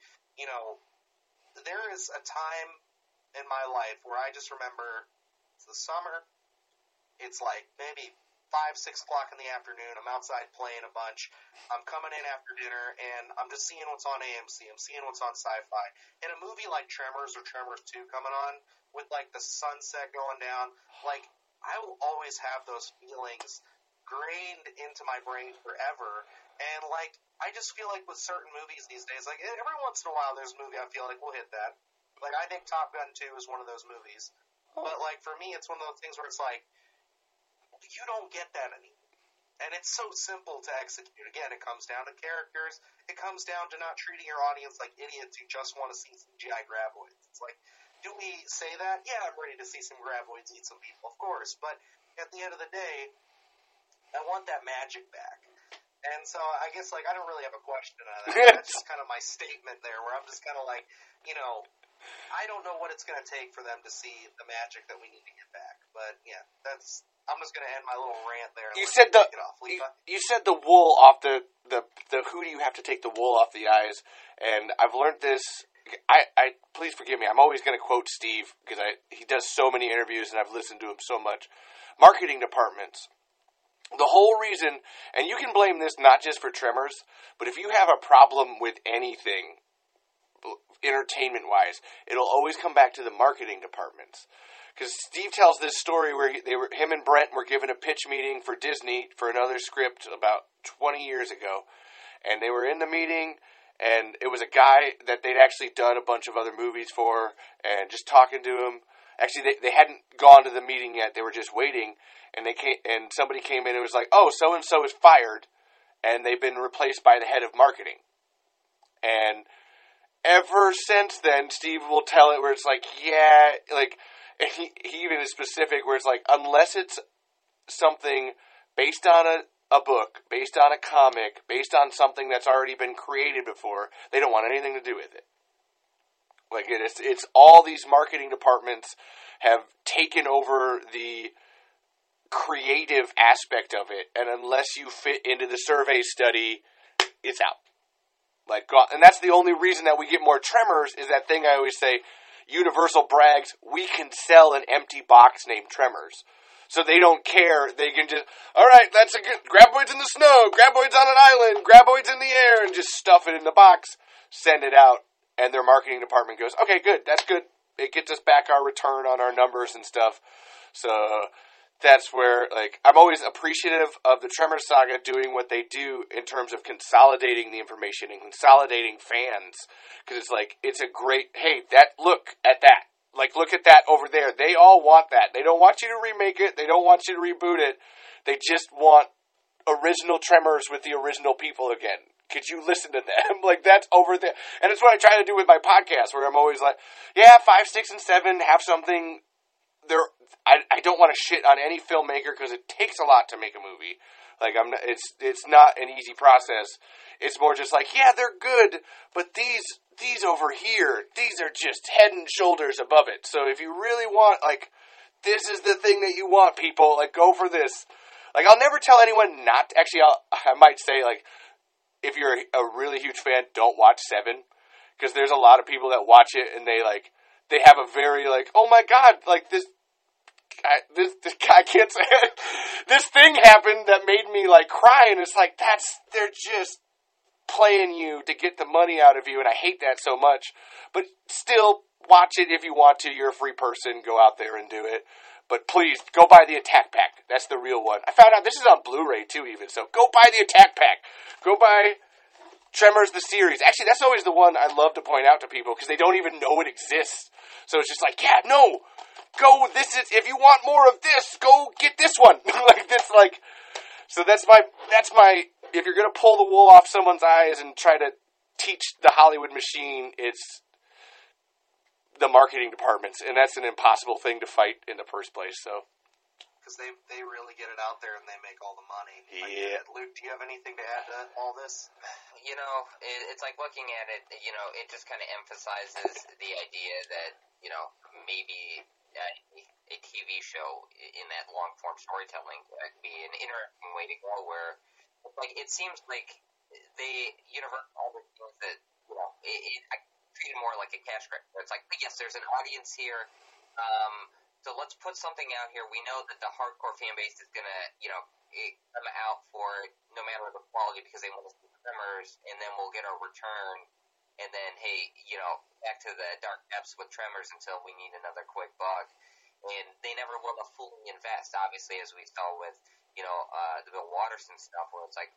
there is a time in my life where I just remember it's the summer, it's like maybe 5, 6 o'clock in the afternoon. I'm outside playing a bunch. I'm coming in after dinner, and I'm just seeing what's on AMC. I'm seeing what's on Sci-Fi. And a movie like Tremors or Tremors 2 coming on with, like, the sunset going down, like, I will always have those feelings grained into my brain forever. And, like, I just feel like with certain movies these days, like, every once in a while there's a movie I feel like we'll hit that. Like, I think Top Gun 2 is one of those movies. But, like, for me, it's one of those things where it's like, you don't get that anymore. And it's so simple to execute. Again, it comes down to characters. It comes down to not treating your audience like idiots who just want to see CGI graboids. It's like, do we say that? Yeah, I'm ready to see some graboids eat some people, of course. But at the end of the day, I want that magic back. And so I guess, like, I don't really have a question on that. That's just kind of my statement there, where I'm just kind of like, I don't know what it's going to take for them to see the magic that we need to get back. But, yeah, I'm just going to end my little rant there. You said you said the wool off the who do you have to take the wool off the eyes? And I've learned this. I please forgive me. I'm always going to quote Steve because he does so many interviews and I've listened to him so much. Marketing departments. The whole reason, and you can blame this not just for Tremors, but if you have a problem with anything, entertainment-wise, it'll always come back to the marketing departments. Because Steve tells this story where him and Brent were given a pitch meeting for Disney for another script about 20 years ago. And they were in the meeting, and it was a guy that they'd actually done a bunch of other movies for, and just talking to him. Actually, they hadn't gone to the meeting yet. They were just waiting, and somebody came in and was like, oh, so-and-so is fired, and they've been replaced by the head of marketing. And ever since then, Steve will tell it where it's like, yeah, like... And he even is specific where it's like, unless it's something based on a book, based on a comic, based on something that's already been created before, they don't want anything to do with it. Like, it's all these marketing departments have taken over the creative aspect of it, and unless you fit into the survey study, it's out. Like, and that's the only reason that we get more Tremors is that thing I always say, Universal brags, we can sell an empty box named Tremors. So they don't care. They can just, all right, that's a good, graboids in the snow, graboids on an island, graboids in the air, and just stuff it in the box, send it out, and their marketing department goes, okay, good, that's good. It gets us back our return on our numbers and stuff. So that's where, like, I'm always appreciative of the Tremors saga doing what they do in terms of consolidating the information and consolidating fans. Because it's like, it's a great, hey, look at that. Like, look at that over there. They all want that. They don't want you to remake it. They don't want you to reboot it. They just want original Tremors with the original people again. Could you listen to them? Like, that's over there. And it's what I try to do with my podcast, where I'm always like, yeah, 5, 6, and 7 have something. I don't want to shit on any filmmaker because it takes a lot to make a movie. Like, it's not an easy process. It's more just like, yeah, they're good, but these over here, these are just head and shoulders above it. So if you really want, like, this is the thing that you want, people, like, go for this. Like, I'll never tell anyone not to, actually, I might say, like, if you're a really huge fan, don't watch 7, because there's a lot of people that watch it and they have a very, like, oh my god, like, this I can't say it. This thing happened that made me, like, cry, and it's like, they're just playing you to get the money out of you, and I hate that so much. But still, watch it if you want to. You're a free person. Go out there and do it. But please, go buy the Attack Pack. That's the real one. I found out this is on Blu-ray, too, even. So go buy the Attack Pack. Go buy Tremors the series. Actually, that's always the one I love to point out to people, because they don't even know it exists. So it's just like, yeah, no, go, if you want more of this, go get this one. Like, this, like, so that's my, if you're going to pull the wool off someone's eyes and try to teach the Hollywood machine, it's the marketing departments, and that's an impossible thing to fight in the first place, so. Because they really get it out there and they make all the money. Yeah. Like, Luke, do you have anything to add to all this? You know, it's like looking at it, you know, it just kind of emphasizes the idea that, you know, maybe a TV show in that long-form storytelling could be an interesting way to go, where, like, it seems like they universe all the things that, you know, I treat it more like a cash grab. It's like, yes, there's an audience here, so let's put something out here. We know that the hardcore fan base is going to, you know, come out for it no matter the quality because they want to see Tremors, and then we'll get our return. And then, hey, you know, back to the dark depths with Tremors until we need another quick buck. And they never will fully invest, obviously, as we saw with, you know, the Bill Watterson stuff, where it's like,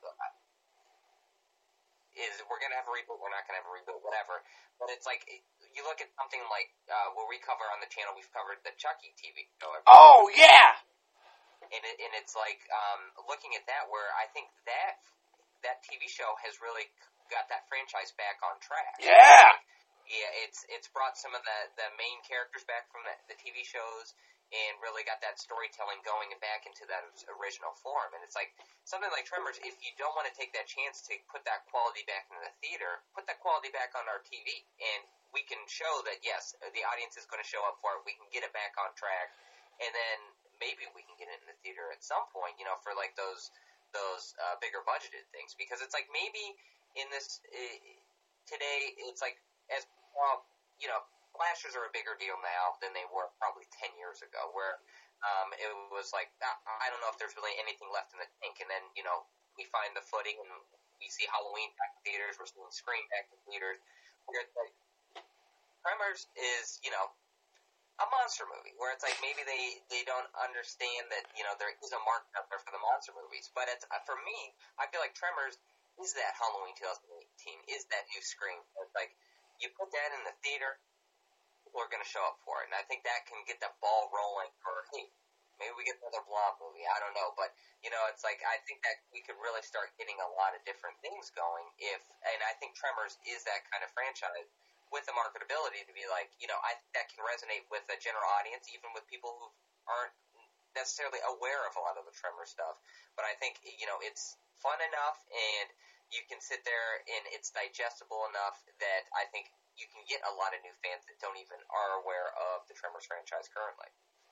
we're going to have a reboot, we're not going to have a reboot, whatever. But it's like, you look at something like where we cover on the channel, we've covered the Chucky TV show. Oh, yeah! And it's like, looking at that, where I think that TV show has really got that franchise back on track. Yeah! Yeah, it's brought some of the main characters back from the TV shows, and really got that storytelling going and back into that original form. And it's like, something like Tremors, if you don't want to take that chance to put that quality back in the theater, put that quality back on our TV. And we can show that, yes, the audience is going to show up for it. We can get it back on track. And then maybe we can get it in the theater at some point, you know, for like those bigger budgeted things. Because it's like, maybe in this, today, it's like, as well, you know, slashers are a bigger deal now than they were probably 10 years ago, where it was like, I don't know if there's really anything left in the tank, and then, you know, we find the footing, and we see Halloween back in theaters, we're seeing Scream back in theaters, where it's like, Tremors is, you know, a monster movie, where it's like, maybe they don't understand that, you know, there is a market out there for the monster movies, but it's, for me, I feel like Tremors is that Halloween 2018, is that new Scream. It's like, you put that in the theater, people are going to show up for it. And I think that can get the ball rolling for, hey, maybe we get another Blob movie. I don't know. But, you know, it's like, I think that we could really start getting a lot of different things going and I think Tremors is that kind of franchise with the marketability to be like, you know, I think that can resonate with a general audience, even with people who aren't necessarily aware of a lot of the Tremor stuff. But I think, you know, it's fun enough and you can sit there and it's digestible enough that I think you can get a lot of new fans that don't even are aware of the Tremors franchise currently.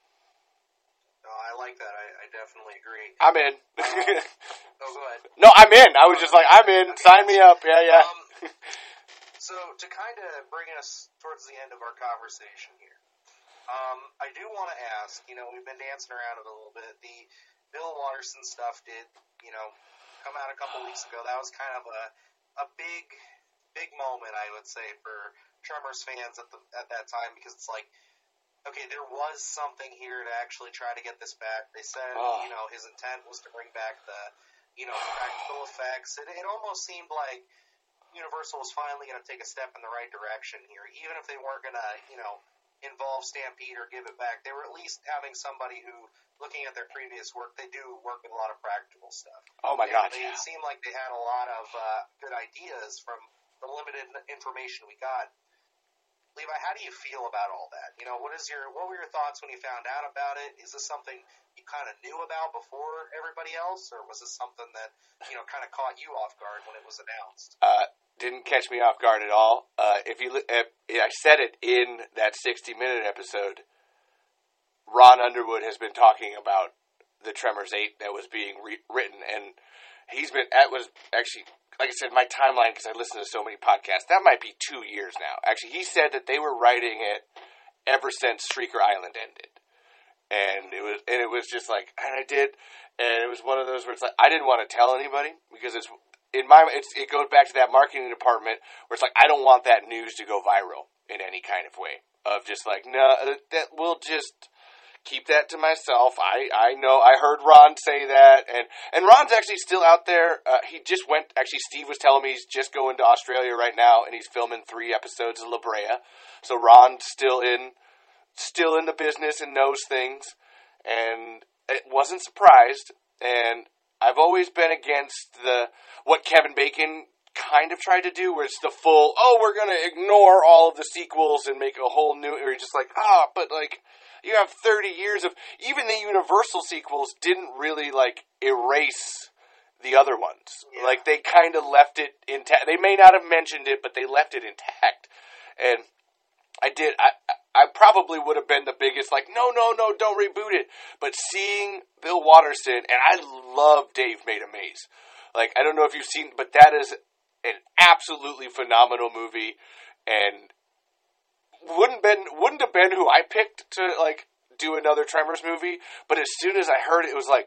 No, I like that. I definitely agree. I'm in. Oh, go ahead. No, I'm in. I was just like, I'm in. Okay. Sign me up. Yeah. So to kind of bring us towards the end of our conversation here, I do want to ask, you know, we've been dancing around it a little bit. The Bill Watterson stuff did, you know, come out a couple weeks ago. That was kind of a big moment, I would say, for Tremors fans at that time, because it's like, okay, there was something here to actually try to get this back. They said, his intent was to bring back the, practical effects. It almost seemed like Universal was finally going to take a step in the right direction here, even if they weren't going to, involve Stampede or give it back. They were at least having somebody who, looking at their previous work, they do work with a lot of practical stuff. Oh my God! They seemed like they had a lot of good ideas from the limited information we got. Levi, how do you feel about all that? What were your thoughts when you found out about it? Is this something you kind of knew about before everybody else, or was this something that kind of caught you off guard when it was announced? Didn't catch me off guard at all. I said it in that 60-minute episode. Ron Underwood has been talking about the Tremors 8 that was being written, and that was actually, like I said, my timeline, because I listen to so many podcasts, that might be 2 years now. Actually, he said that they were writing it ever since Shrieker Island ended. And it was just like, and I did, and it was one of those where it's like, I didn't want to tell anybody, because it goes back to that marketing department where it's like, I don't want that news to go viral in any kind of way. Of just like, no, that we'll just keep that to myself. I know, I heard Ron say that, and Ron's actually still out there. He just went, actually Steve was telling me he's just going to Australia right now, and he's filming 3 episodes of La Brea. So Ron's still in the business and knows things, and it wasn't surprised, and I've always been against what Kevin Bacon kind of tried to do, where it's the full, we're going to ignore all of the sequels and make a whole new, or you're just like, but like, you have 30 years of, even the Universal sequels didn't really like erase the other ones. Yeah. Like, they kind of left it intact. They may not have mentioned it, but they left it intact. And I probably would have been the biggest, like, no, don't reboot it. But seeing Bill Watterson, and I love Dave Made a Maze. Like, I don't know if you've seen, but that is an absolutely phenomenal movie, and wouldn't have been who I picked to, like, do another Tremors movie, but as soon as I heard it, it was like,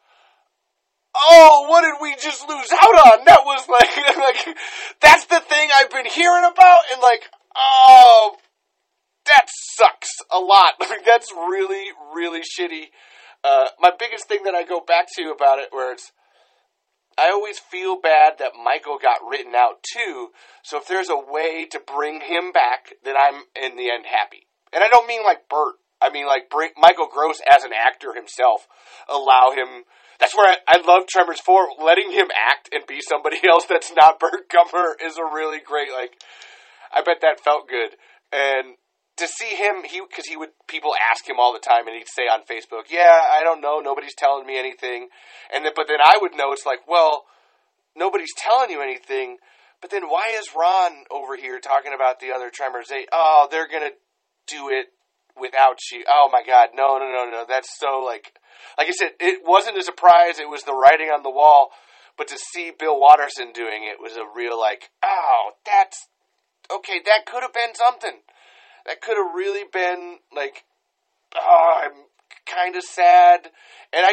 oh, what did we just lose out on? That was like, that's the thing I've been hearing about, and like, oh, that sucks a lot. Like, that's really, really shitty. My biggest thing that I go back to about it, where it's, I always feel bad that Michael got written out too, so if there's a way to bring him back, then I'm, in the end, happy. And I don't mean like Bert. I mean like bring Michael Gross as an actor himself. Allow him, that's where I love Tremors 4, letting him act and be somebody else that's not Bert Gummer is a really great, like, I bet that felt good. And to see him, because people ask him all the time, and he'd say on Facebook, yeah, I don't know, nobody's telling me anything. But then I would know, it's like, well, nobody's telling you anything, but then why is Ron over here talking about the other Tremors 8? Oh, they're going to do it without you. Oh my God, no. That's so, like I said, it wasn't a surprise, it was the writing on the wall, but to see Bill Watterson doing it was a real, like, oh, that's, okay, that could have been something. That could have really been, like, oh, I'm kind of sad, and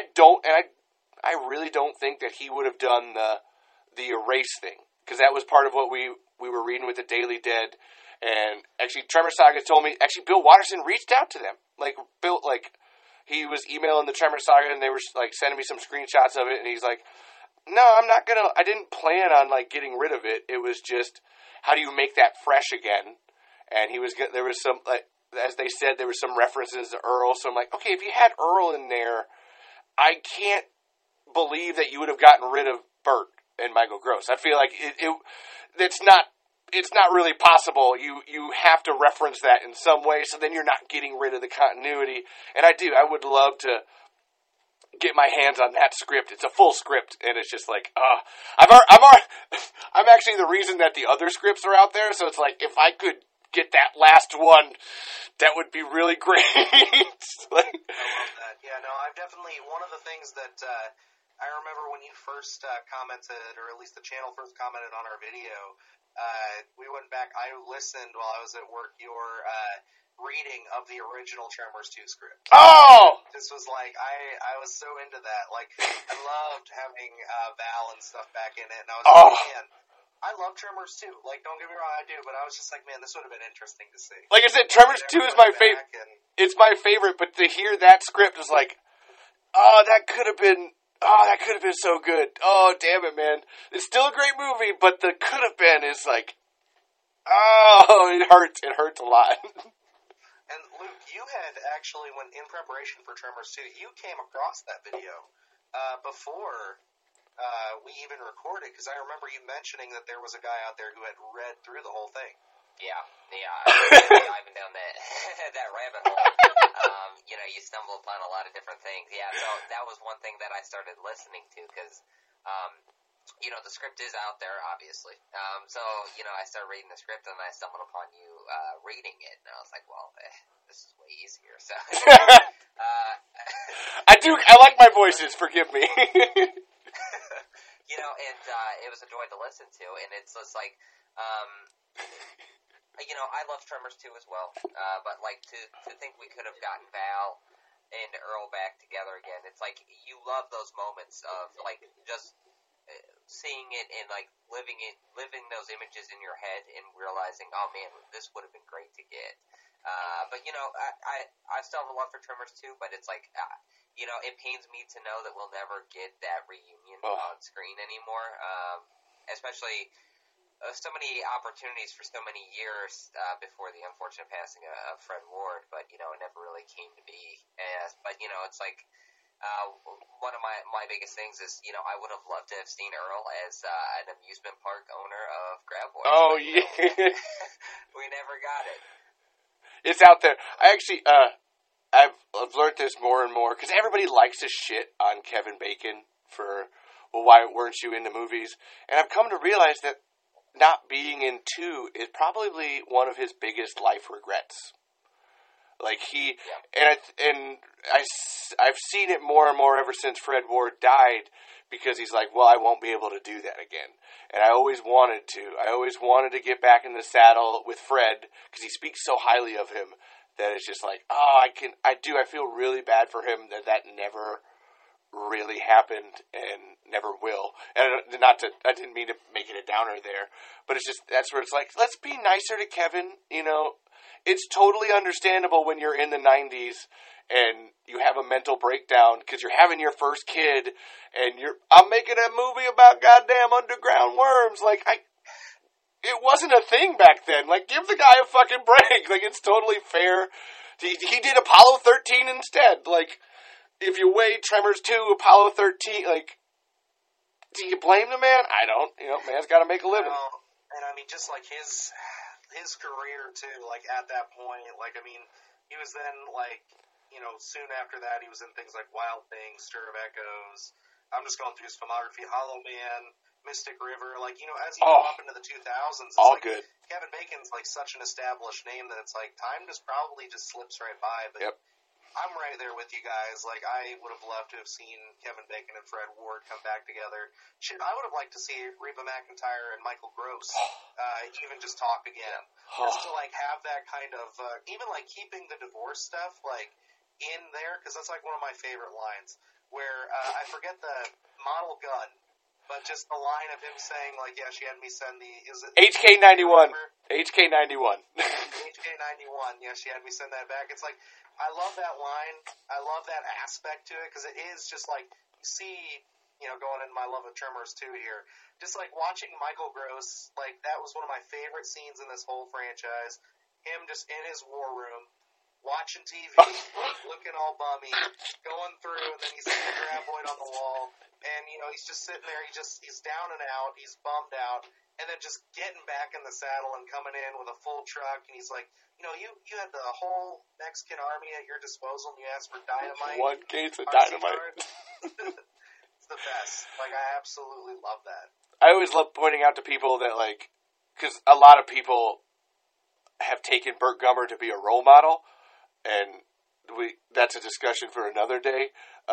I really don't think that he would have done the erase thing, because that was part of what we were reading with the Daily Dead, and actually Tremor Saga told me, actually Bill Watterson reached out to them, he was emailing the Tremor Saga, and they were, like, sending me some screenshots of it, and he's like, no, I didn't plan on, like, getting rid of it, it was just, how do you make that fresh again? And there was some, like, as they said, there was some references to Earl, so I'm like, okay, if you had Earl in there, I can't believe that you would have gotten rid of Bert and Michael Gross. I feel like it's not really possible. You have to reference that in some way, so then you're not getting rid of the continuity. And I would love to get my hands on that script. It's a full script, and it's just like, I'm actually the reason that the other scripts are out there, so it's like, if I could get that last one, that would be really great. I love that. Yeah, no, I've definitely, one of the things that I remember when you first commented, or at least the channel first commented on our video, we went back, I listened while I was at work, your reading of the original Tremors 2 script. Oh! This was like, I was so into that. Like, I loved having Val and stuff back in it, and I was like, man, I love Tremors too. Like, don't get me wrong, I do, but I was just like, man, this would have been interesting to see. Like I said, Tremors 2 is my favorite. It's my favorite, but to hear that script is like, oh, that could have been so good. Oh, damn it, man. It's still a great movie, but the could have been is like, oh, it hurts. It hurts a lot. And Luke, you had actually, when in preparation for Tremors 2, you came across that video before we even recorded, because I remember you mentioning that there was a guy out there who had read through the whole thing. Yeah, diving down that rabbit hole. You stumble upon a lot of different things. Yeah, so that was one thing that I started listening to, because, the script is out there, obviously. So I started reading the script, and I stumbled upon you reading it, and I was like, well, this is way easier. So, I like my voices, forgive me. And it was a joy to listen to, and it's just like, I love Tremors 2 as well, but like to think we could have gotten Val and Earl back together again, it's like you love those moments of like just seeing it and like living those images in your head and realizing, oh man, this would have been great to get. But I still have a love for Tremors 2, but it's like it pains me to know that we'll never get that reunion on screen anymore, especially. So many opportunities for so many years before the unfortunate passing of Fred Ward, but it never really came to be. But it's like one of my biggest things is I would have loved to have seen Earl as an amusement park owner of Graboids. Oh yeah, we never got it. It's out there. I actually I've learned this more and more because everybody likes to shit on Kevin Bacon for why weren't you into movies, and I've come to realize that. Not being in 2 is probably one of his biggest life regrets. Like I've seen it more and more ever since Fred Ward died, because he's like, well, I won't be able to do that again. And I always wanted to. I always wanted to get back in the saddle with Fred, because he speaks so highly of him that it's just like, I feel really bad for him that never really happened and never will. And I didn't mean to make it a downer there, but it's just, that's where it's like, let's be nicer to Kevin. It's totally understandable when you're in the 90s and you have a mental breakdown because you're having your first kid and I'm making a movie about goddamn underground worms. Like, it wasn't a thing back then. Like, give the guy a fucking break. Like, it's totally fair. He did Apollo 13 instead. Like, if you weigh Tremors 2, Apollo 13, like, do you blame the man? I don't. Man's got to make a living. And I mean, just like his career too. Like at that point, like I mean, he was then like, soon after that, he was in things like Wild Things, Stir of Echoes. I'm just going through his filmography: Hollow Man, Mystic River. Like as you go up into the 2000s, it's all like good. Kevin Bacon's like such an established name that it's like time just probably just slips right by. But yep. I'm right there with you guys. Like, I would have loved to have seen Kevin Bacon and Fred Ward come back together. Shit, I would have liked to see Reba McEntire and Michael Gross even just talk again. Just to, like, have that kind of, even, like, keeping the divorce stuff, like, in there, because that's, like, one of my favorite lines, where, I forget the model gun, but just the line of him saying, like, yeah, she had me send the, is it? HK91. HK91. HK91, yeah, she had me send that back. It's like, I love that line. I love that aspect to it, because it is just like, you see, going into my love of Tremors 2 here, just like watching Michael Gross, like, that was one of my favorite scenes in this whole franchise. Him just in his war room, watching TV, looking all bummy, going through, and then he's seeing the graboid on the wall, and, he's just sitting there, he's down and out, he's bummed out, and then just getting back in the saddle and coming in with a full truck, and he's like, you had the whole Mexican army at your disposal, and you asked for dynamite. One case of dynamite. It's the best. Like, I absolutely love that. I always love pointing out to people that, like, because a lot of people have taken Burt Gummer to be a role model, and that's a discussion for another day.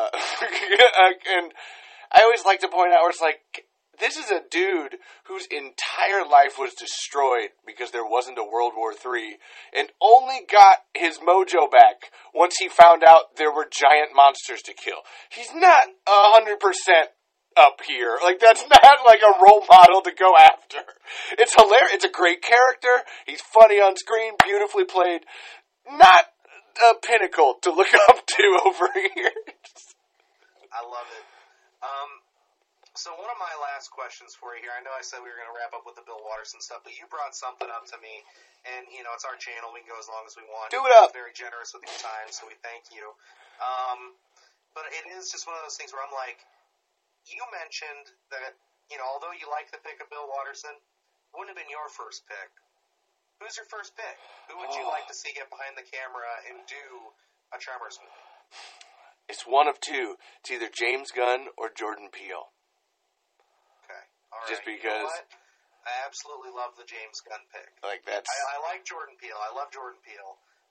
And I always like to point out where it's like, this is a dude whose entire life was destroyed because there wasn't a World War III, and only got his mojo back once he found out there were giant monsters to kill. He's not 100% up here. Like, that's not like a role model to go after. It's hilarious. It's a great character. He's funny on screen, beautifully played. Not a pinnacle to look up to over here. I love it. So one of my last questions for you here, I know I said we were going to wrap up with the Bill Watterson stuff, but you brought something up to me, and, you know, it's our channel. We can go as long as we want. Do it up. You're very generous with your time, so we thank you. But it is just one of those things where I'm like, you mentioned that, you know, although you like the pick of Bill Watterson, wouldn't have been your first pick. Who's your first pick? Who would you like to see get behind the camera and do a Tremors movie? It's one of two. It's either James Gunn or Jordan Peele. Okay. All right. Just because... You know what? I absolutely love the James Gunn pick. Like, that's... I like Jordan Peele. I love Jordan Peele.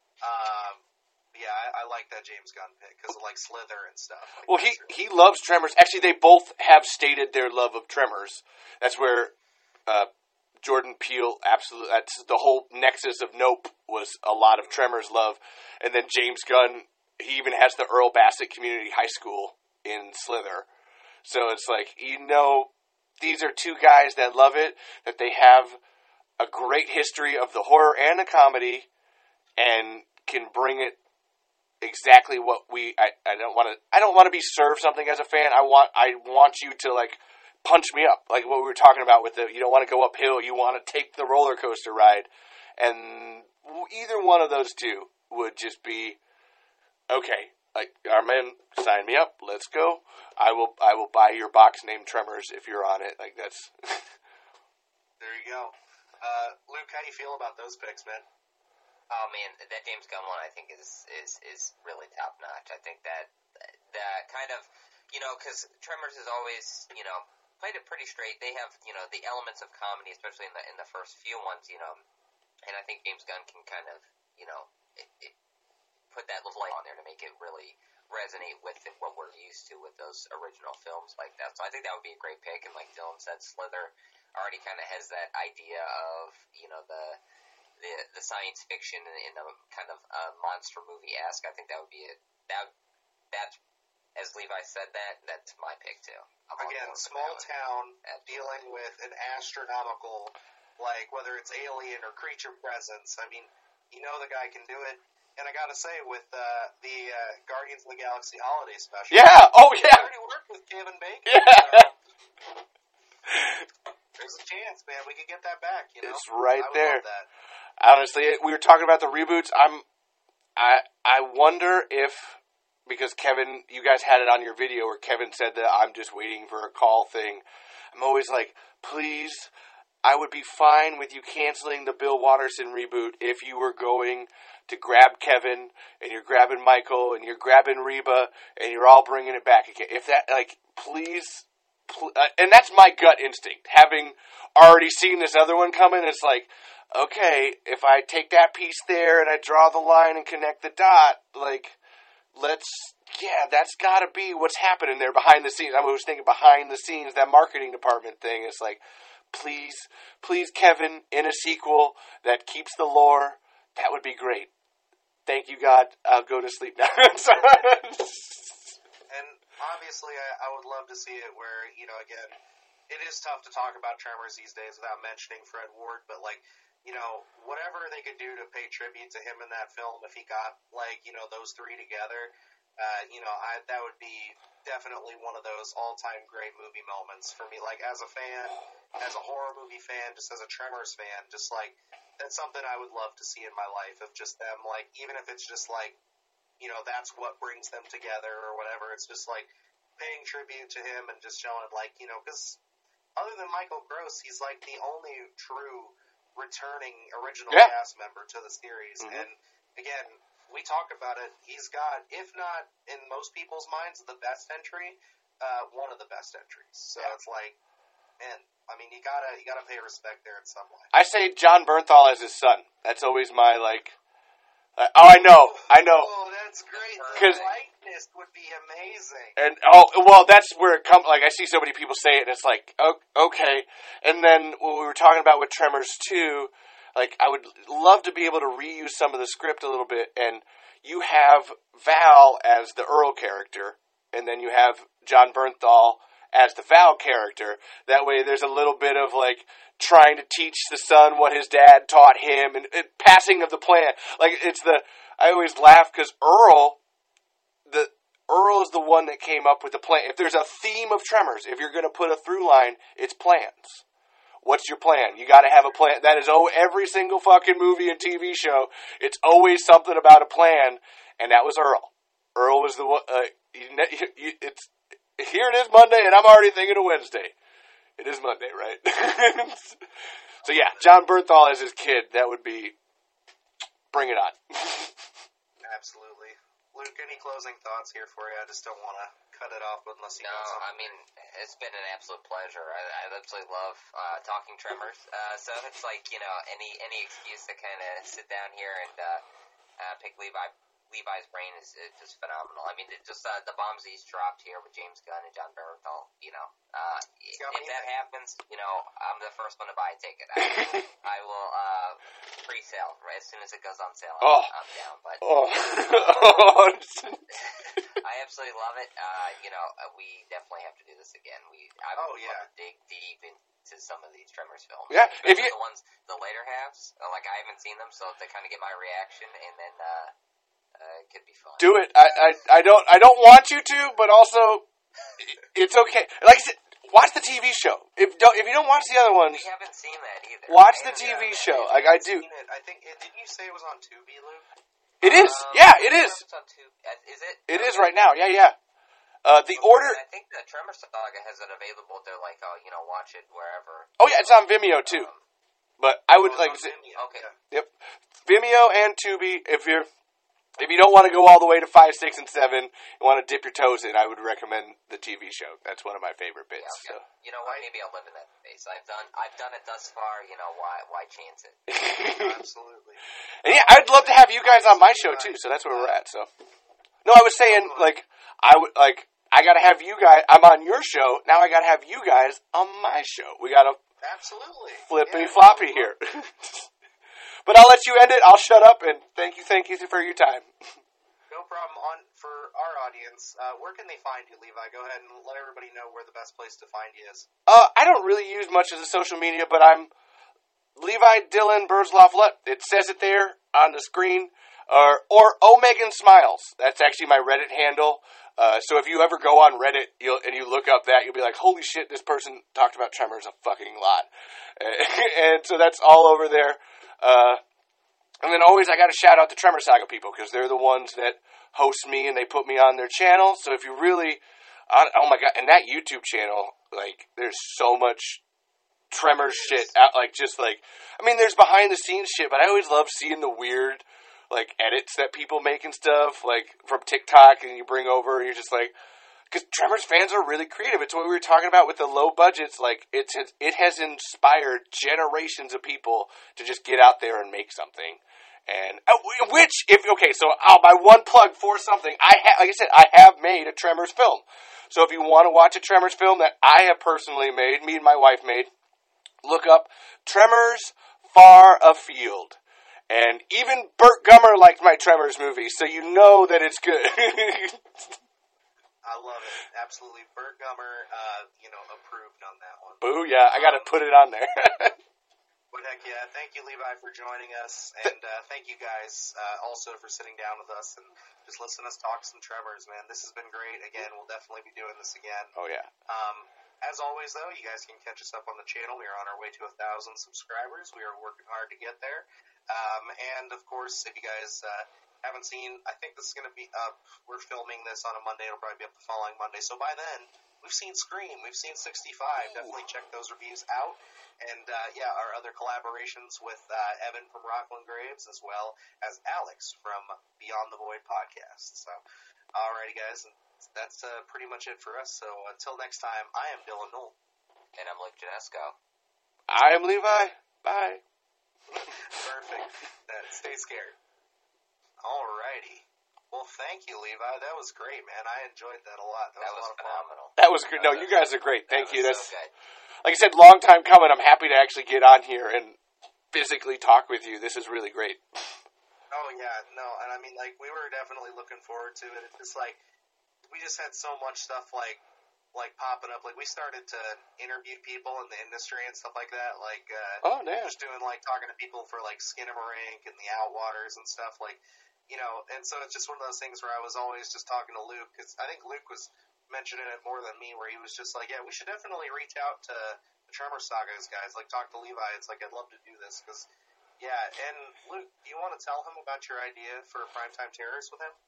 Yeah, I like that James Gunn pick because of, like, Slither and stuff. Like, well, he loves Tremors. Actually, they both have stated their love of Tremors. That's where Jordan Peele, absolutely, that's the whole nexus of Nope was a lot of Tremors love. And then James Gunn, he even has the Earl Bassett Community High School in Slither. So it's like, you know, these are two guys that love it, that they have a great history of the horror and the comedy, and can bring it exactly what I don't want to be served something as a fan. I want you to, like, punch me up, like what we were talking about with the, you don't want to go uphill, you want to take the roller coaster ride, and either one of those two would just be okay. Like, our man, sign me up, let's go. I will buy your box named Tremors if you're on it. Like, that's there you go. Luke, how do you feel about those picks, man? Oh man, that James Gunn one I think is really top notch. I think that kind of, you know, because Tremors is always, you know, played it pretty straight. They have, you know, the elements of comedy, especially in the first few ones, you know, and I think James Gunn can kind of, you know, it put that little light on there to make it really resonate with what we're used to with those original films like that. So I think that would be a great pick. And like Dylan said, Slither already kind of has that idea of, you know, the science fiction in a kind of monster movie-esque. I think that would be it. That's, as Levi said, that's my pick too. Again, small town dealing with an astronomical, like, whether it's alien or creature presence. I mean, you know the guy can do it. And I gotta say, with the Guardians of the Galaxy holiday special, yeah, oh yeah, I already worked with Kevin Bacon. Yeah. There's a chance, man. We could get that back. You know, it's right there. Love that. Honestly, we were talking about the reboots. I wonder if, because Kevin, you guys had it on your video where Kevin said that I'm just waiting for a call thing. I'm always like, please, I would be fine with you canceling the Bill Watterson reboot if you were going to grab Kevin, and you're grabbing Michael, and you're grabbing Reba, and you're all bringing it back again. If that, like, please, and that's my gut instinct. Having already seen this other one coming, it's like, okay, if I take that piece there, and I draw the line and connect the dot, like, that's gotta be what's happening there behind the scenes. I was thinking behind the scenes, that marketing department thing, it's like, please, Kevin, in a sequel that keeps the lore, that would be great. Thank you, God. I'll go to sleep now. And obviously, I would love to see it where, you know, again, it is tough to talk about Tremors these days without mentioning Fred Ward, but, like, you know, whatever they could do to pay tribute to him in that film, if he got, like, you know, those three together, you know, that would be definitely one of those all-time great movie moments for me. Like, as a fan, as a horror movie fan, just as a Tremors fan, just, like, that's something I would love to see in my life, of just them, like, even if it's just, like, you know, that's what brings them together or whatever, it's just, like, paying tribute to him and just showing, like, you know, because other than Michael Gross, he's, like, the only true returning original cast member to the series. Mm-hmm. And, again, we talk about it, he's got, if not in most people's minds, the best entry, one of the best entries. So it's like, man, I mean, you gotta pay respect there in some way. I say John Bernthal as his son. That's always my, like, I know. Oh, that's great. The likeness would be amazing. And, that's where it comes, like, I see so many people say it, and it's like, okay. And then what we were talking about with Tremors 2, like, I would love to be able to reuse some of the script a little bit, and you have Val as the Earl character, and then you have John Bernthal as the Val character. That way there's a little bit of, like, trying to teach the son what his dad taught him, and passing of the plan. Like, I always laugh because Earl is the one that came up with the plan. If there's a theme of Tremors, if you're going to put a through line, it's plans. What's your plan? You got to have a plan. That is every single fucking movie and TV show. It's always something about a plan, and that was Earl. Earl was the one. Here it is Monday, and I'm already thinking of Wednesday. It is Monday, right? So yeah, John Bernthal as his kid. That would be. Bring it on. Absolutely. Luke, any closing thoughts here for you? I just don't want to cut it off unless you. No, I mean, it's been an absolute pleasure. I absolutely love talking Tremors. So it's like, any excuse to kind of sit down here and pick Levi's brain is just phenomenal. I mean, just the bombs he's dropped here with James Gunn and John Bernthal. If that happens, I'm the first one to buy a ticket. I will pre-sale right as soon as it goes on sale. I'm down, but I absolutely love it. We definitely have to do this again. I would love to dig deep into some of these Tremors films. Yeah, if you the later halves, like I haven't seen them, so to kind of get my reaction, and then it could be fun. Do it. I don't want you to, but also it's okay. Like I said, watch the TV show. If you don't watch the other ones, we haven't seen that either. Watch the TV show. Like I do. I think. Didn't you say it was on Tubi, Luke? It is. Yeah, it is. Is it? It is right now. Yeah. The order. I think the Tremor Saga has it available. They're like, watch it wherever. Oh yeah, it's on Vimeo too. But I would like to say, okay. Yep, Vimeo and Tubi. If you don't want to go all the way to 5, 6, and 7, you want to dip your toes in, I would recommend the TV show. That's one of my favorite bits. Yeah, okay. So. You know what? Maybe I'll live in that space. I've done it thus far. Why chance it? Absolutely. And yeah, I'd love to have you guys on my show too. So that's where we're at. So, no, I was saying I gotta have you guys. I'm on your show now. I gotta have you guys on my show. We gotta absolutely flippy floppy here. But I'll let you end it. I'll shut up, and thank you for your time. No problem. For our audience, where can they find you, Levi? Go ahead and let everybody know where the best place to find you is. I don't really use much of the social media, but I'm Levi Dylan Burzloff. It says it there on the screen. Or Omegan Smiles. That's actually my Reddit handle. So if you ever go on Reddit and you look up that, you'll be like, holy shit, this person talked about Tremors a fucking lot. And so that's all over there. And then always I got to shout out the Tremor Saga people because they're the ones that host me and they put me on their channel. So if you really, oh my god, and that YouTube channel, like there's so much Tremors shit out, there's behind the scenes shit, but I always love seeing the weird like edits that people make and stuff like from TikTok and you bring over and you're just like, because Tremors fans are really creative. It's what we were talking about with the low budgets. Like it has inspired generations of people to just get out there and make something. And my one plug for something. Like I said, I have made a Tremors film. So if you want to watch a Tremors film that I have personally made, me and my wife made, look up Tremors Far Afield. And even Burt Gummer liked my Tremors movie, so you know that it's good. I love it. Absolutely. Burt Gummer, approved on that one. Boo, yeah. I got to put it on there. But heck yeah. Thank you, Levi, for joining us. And thank you guys also for sitting down with us and just listening to us talk some Tremors, man. This has been great. Again, we'll definitely be doing this again. Oh, yeah. As always, though, you guys can catch us up on the channel. We are on our way to 1,000 subscribers. We are working hard to get there. And, of course, if you guys haven't seen, I think this is going to be up. We're filming this on a Monday. It'll probably be up the following Monday. So by then, we've seen Scream. We've seen 65. Ooh. Definitely check those reviews out. And, our other collaborations with Evan from Rockland Graves as well as Alex from Beyond the Void podcast. So, alrighty, guys. That's pretty much it for us. So until next time, I am Dylan Knoll. And I'm Luke Janesco. I am Levi. Bye. Perfect. Stay scared. Alrighty. Well, thank you, Levi. That was great, man. I enjoyed that a lot. That was a lot of phenomenal. That was good. No, you guys are great. Thank you. That's so good. Like I said, long time coming. I'm happy to actually get on here and physically talk with you. This is really great. Oh, yeah. No, and I mean, like, we were definitely looking forward to it. It's just like, we just had so much stuff, like, like popping up. Like we started to interview people in the industry and stuff like that. Like Oh, damn. just doing like talking to people for like Skinamarink and the Outwaters and stuff. Like, you know, and so it's just one of those things where I was always just talking to Luke, because I think Luke was mentioning it more than me, where he was just like, yeah, we should definitely reach out to the Tremor Sagas guys, like talk to Levi. It's like, I'd love to do this, because yeah. And Luke, do you want to tell him about your idea for Primetime Terrors with him?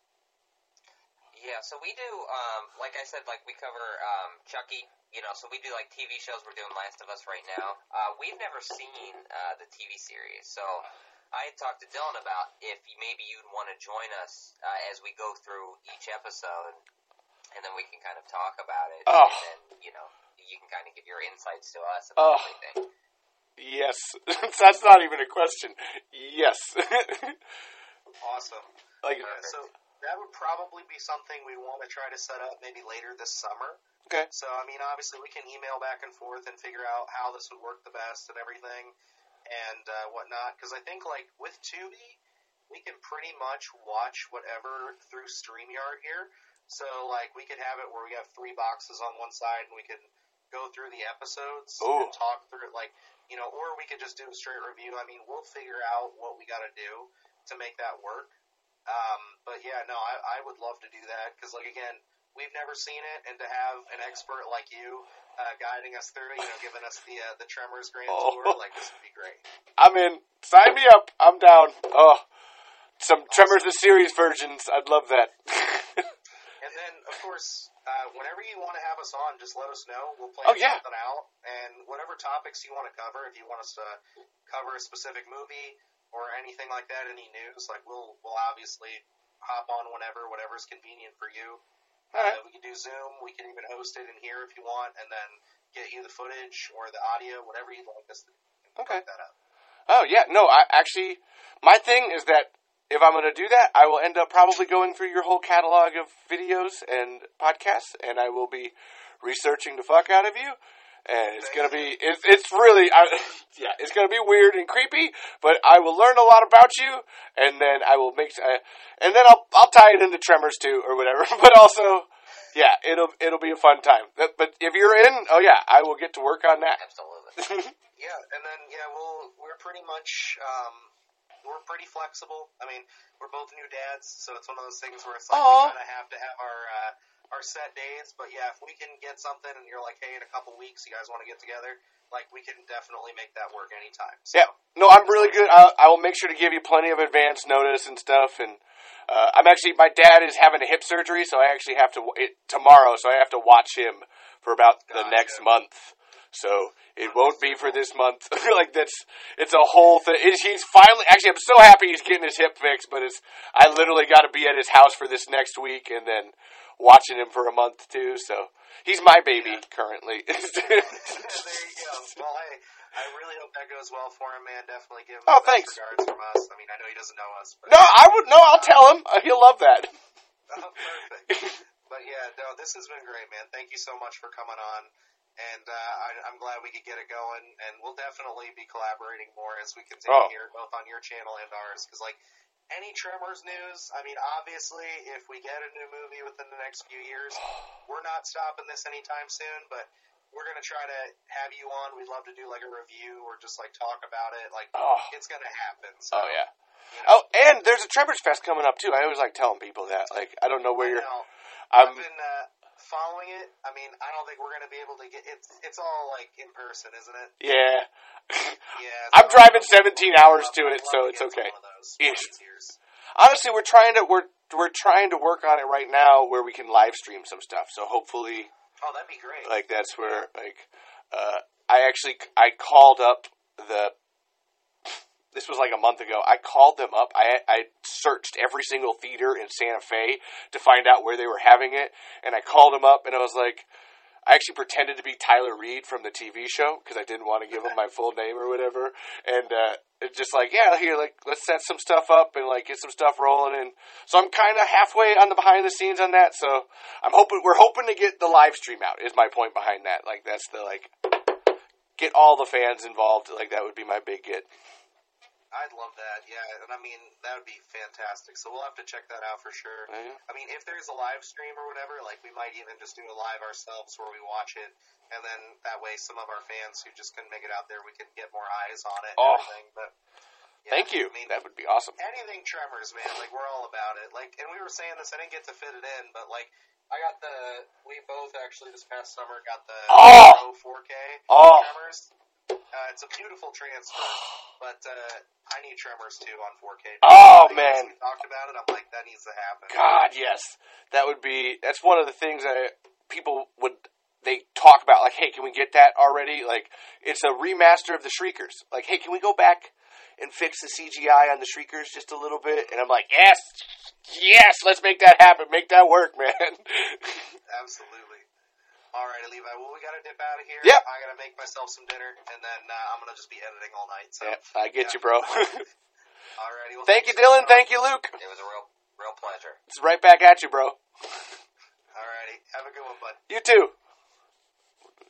Yeah, so we do, like I said, like we cover Chucky, you know, so we do like TV shows. We're doing Last of Us right now. We've never seen the TV series, so I had talked to Dylan about if maybe you'd want to join us as we go through each episode, and then we can kind of talk about it, Oh. and then, you know, you can kind of give your insights to us about everything. Yes. That's not even a question. Yes. Awesome. Like, So that would probably be something we want to try to set up maybe later this summer. okay. So, I mean, obviously we can email back and forth and figure out how this would work the best and everything and whatnot. Because I think, like, with Tubi, we can pretty much watch whatever through StreamYard here. So, like, we could have it where we have 3 boxes on one side and we can go through the episodes Ooh. and talk through it, like, you know, or we could just do a straight review. I mean, we'll figure out what we got to do to make that work. But yeah, no, I would love to do that, because, like, again, we've never seen it, and to have an expert like you guiding us through, you know, giving us the Tremors Grand Tour, like, this would be great. I'm in. Sign me up. I'm down. Oh, some Tremors the series versions. I'd love that. And then, of course, whenever you want to have us on, just let us know. We'll plan Oh, yeah. something out, and whatever topics you want to cover, if you want us to cover a specific movie or anything like that, any news, like, we'll obviously hop on whatever's convenient for you. All right. We can do Zoom. We can even host it in here if you want, and then get you the footage or the audio, whatever you'd like us to do. Okay. Work that up. Oh, yeah. No, my thing is that if I'm going to do that, I will end up probably going through your whole catalog of videos and podcasts, and I will be researching the fuck out of you. And it's going to be, it's really, yeah, it's going to be weird and creepy, but I will learn a lot about you, and then I will and then I'll tie it into Tremors too, or whatever, but also, yeah, it'll be a fun time. But if you're in, oh yeah, I will get to work on that. Absolutely. Yeah, and then, yeah, we're pretty much, we're pretty flexible. I mean, we're both new dads, so it's one of those things where it's like, Aww. we kind of have to have our set days, but yeah, if we can get something and you're like, hey, in a couple weeks you guys want to get together, like, we can definitely make that work anytime. So. Yeah, no, I'm really good. I will make sure to give you plenty of advance notice and stuff, and my dad is having a hip surgery, so I actually have to, tomorrow, so I have to watch him for about the next month. So it won't be for this month. Like, it's a whole thing. He's finally, actually, I'm so happy he's getting his hip fixed, but I literally got to be at his house for this next week, and then watching him for a month too. So he's my baby currently. There you go. Well, hey, I really hope that goes well for him, man. Definitely give him thanks. regards from us. I mean, I know he doesn't know us. But, No, I'll tell him. He'll love that. Perfect. But yeah, no, this has been great, man. Thank you so much for coming on. And I'm glad we could get it going, and we'll definitely be collaborating more as we continue here, both on your channel and ours. Because, like, any Tremors news, I mean, obviously, if we get a new movie within the next few years, we're not stopping this anytime soon, but we're going to try to have you on. We'd love to do, like, a review or just, like, talk about it. Like, it's going to happen. So, Oh, yeah. you know. Oh, and there's a Tremors Fest coming up, too. I always like telling people that. Like, I don't know where you're... I've been following it. I mean, I don't think we're going to be able to get it. It's all, like, in person, isn't it? Yeah. Yeah. I'm driving 17 hours to it, so it's okay. Yes. Honestly, we're trying to work on it right now where we can live stream some stuff. So hopefully, that'd be great. like, that's where, like, I called up this was like a month ago. I called them up. I searched every single theater in Santa Fe to find out where they were having it. And I called them up, and I was like, I actually pretended to be Tyler Reed from the TV show because I didn't want to give him my full name or whatever. And it's just like, yeah, here, like, let's set some stuff up and, like, get some stuff rolling. And so I'm kind of halfway on the behind the scenes on that. So we're hoping to get the live stream out is my point behind that. Like, that's the, like, get all the fans involved. Like, that would be my big get. I'd love that, yeah. And I mean, that would be fantastic. So we'll have to check that out for sure. Yeah. I mean, if there's a live stream or whatever, like we might even just do a live ourselves where we watch it, and then that way some of our fans who just couldn't make it out there, we can get more eyes on it and everything. But yeah, Thank you. I mean, that would be awesome. anything Tremors, man. Like, we're all about it. Like, and we were saying this, I didn't get to fit it in, but like, we both actually this past summer got the Pro 4K Tremors. It's a beautiful transfer, but I need Tremors too on 4K. Man. We talked about it. I'm like, that needs to happen. God, yes. That's one of the things that they talk about, like, hey, can we get that already? Like, it's a remaster of the Shriekers. Like, hey, can we go back and fix the CGI on the Shriekers just a little bit? And I'm like, yes, let's make that happen. Make that work, man. Absolutely. All right, Levi. Well, we got to dip out of here. Yep. I got to make myself some dinner, and then I'm going to just be editing all night. So Yeah, I get you, bro. All righty. Well, Thank you, Dylan. Thank you, Luke. It was a real pleasure. It's right back at you, bro. All righty. Have a good one, bud. You too.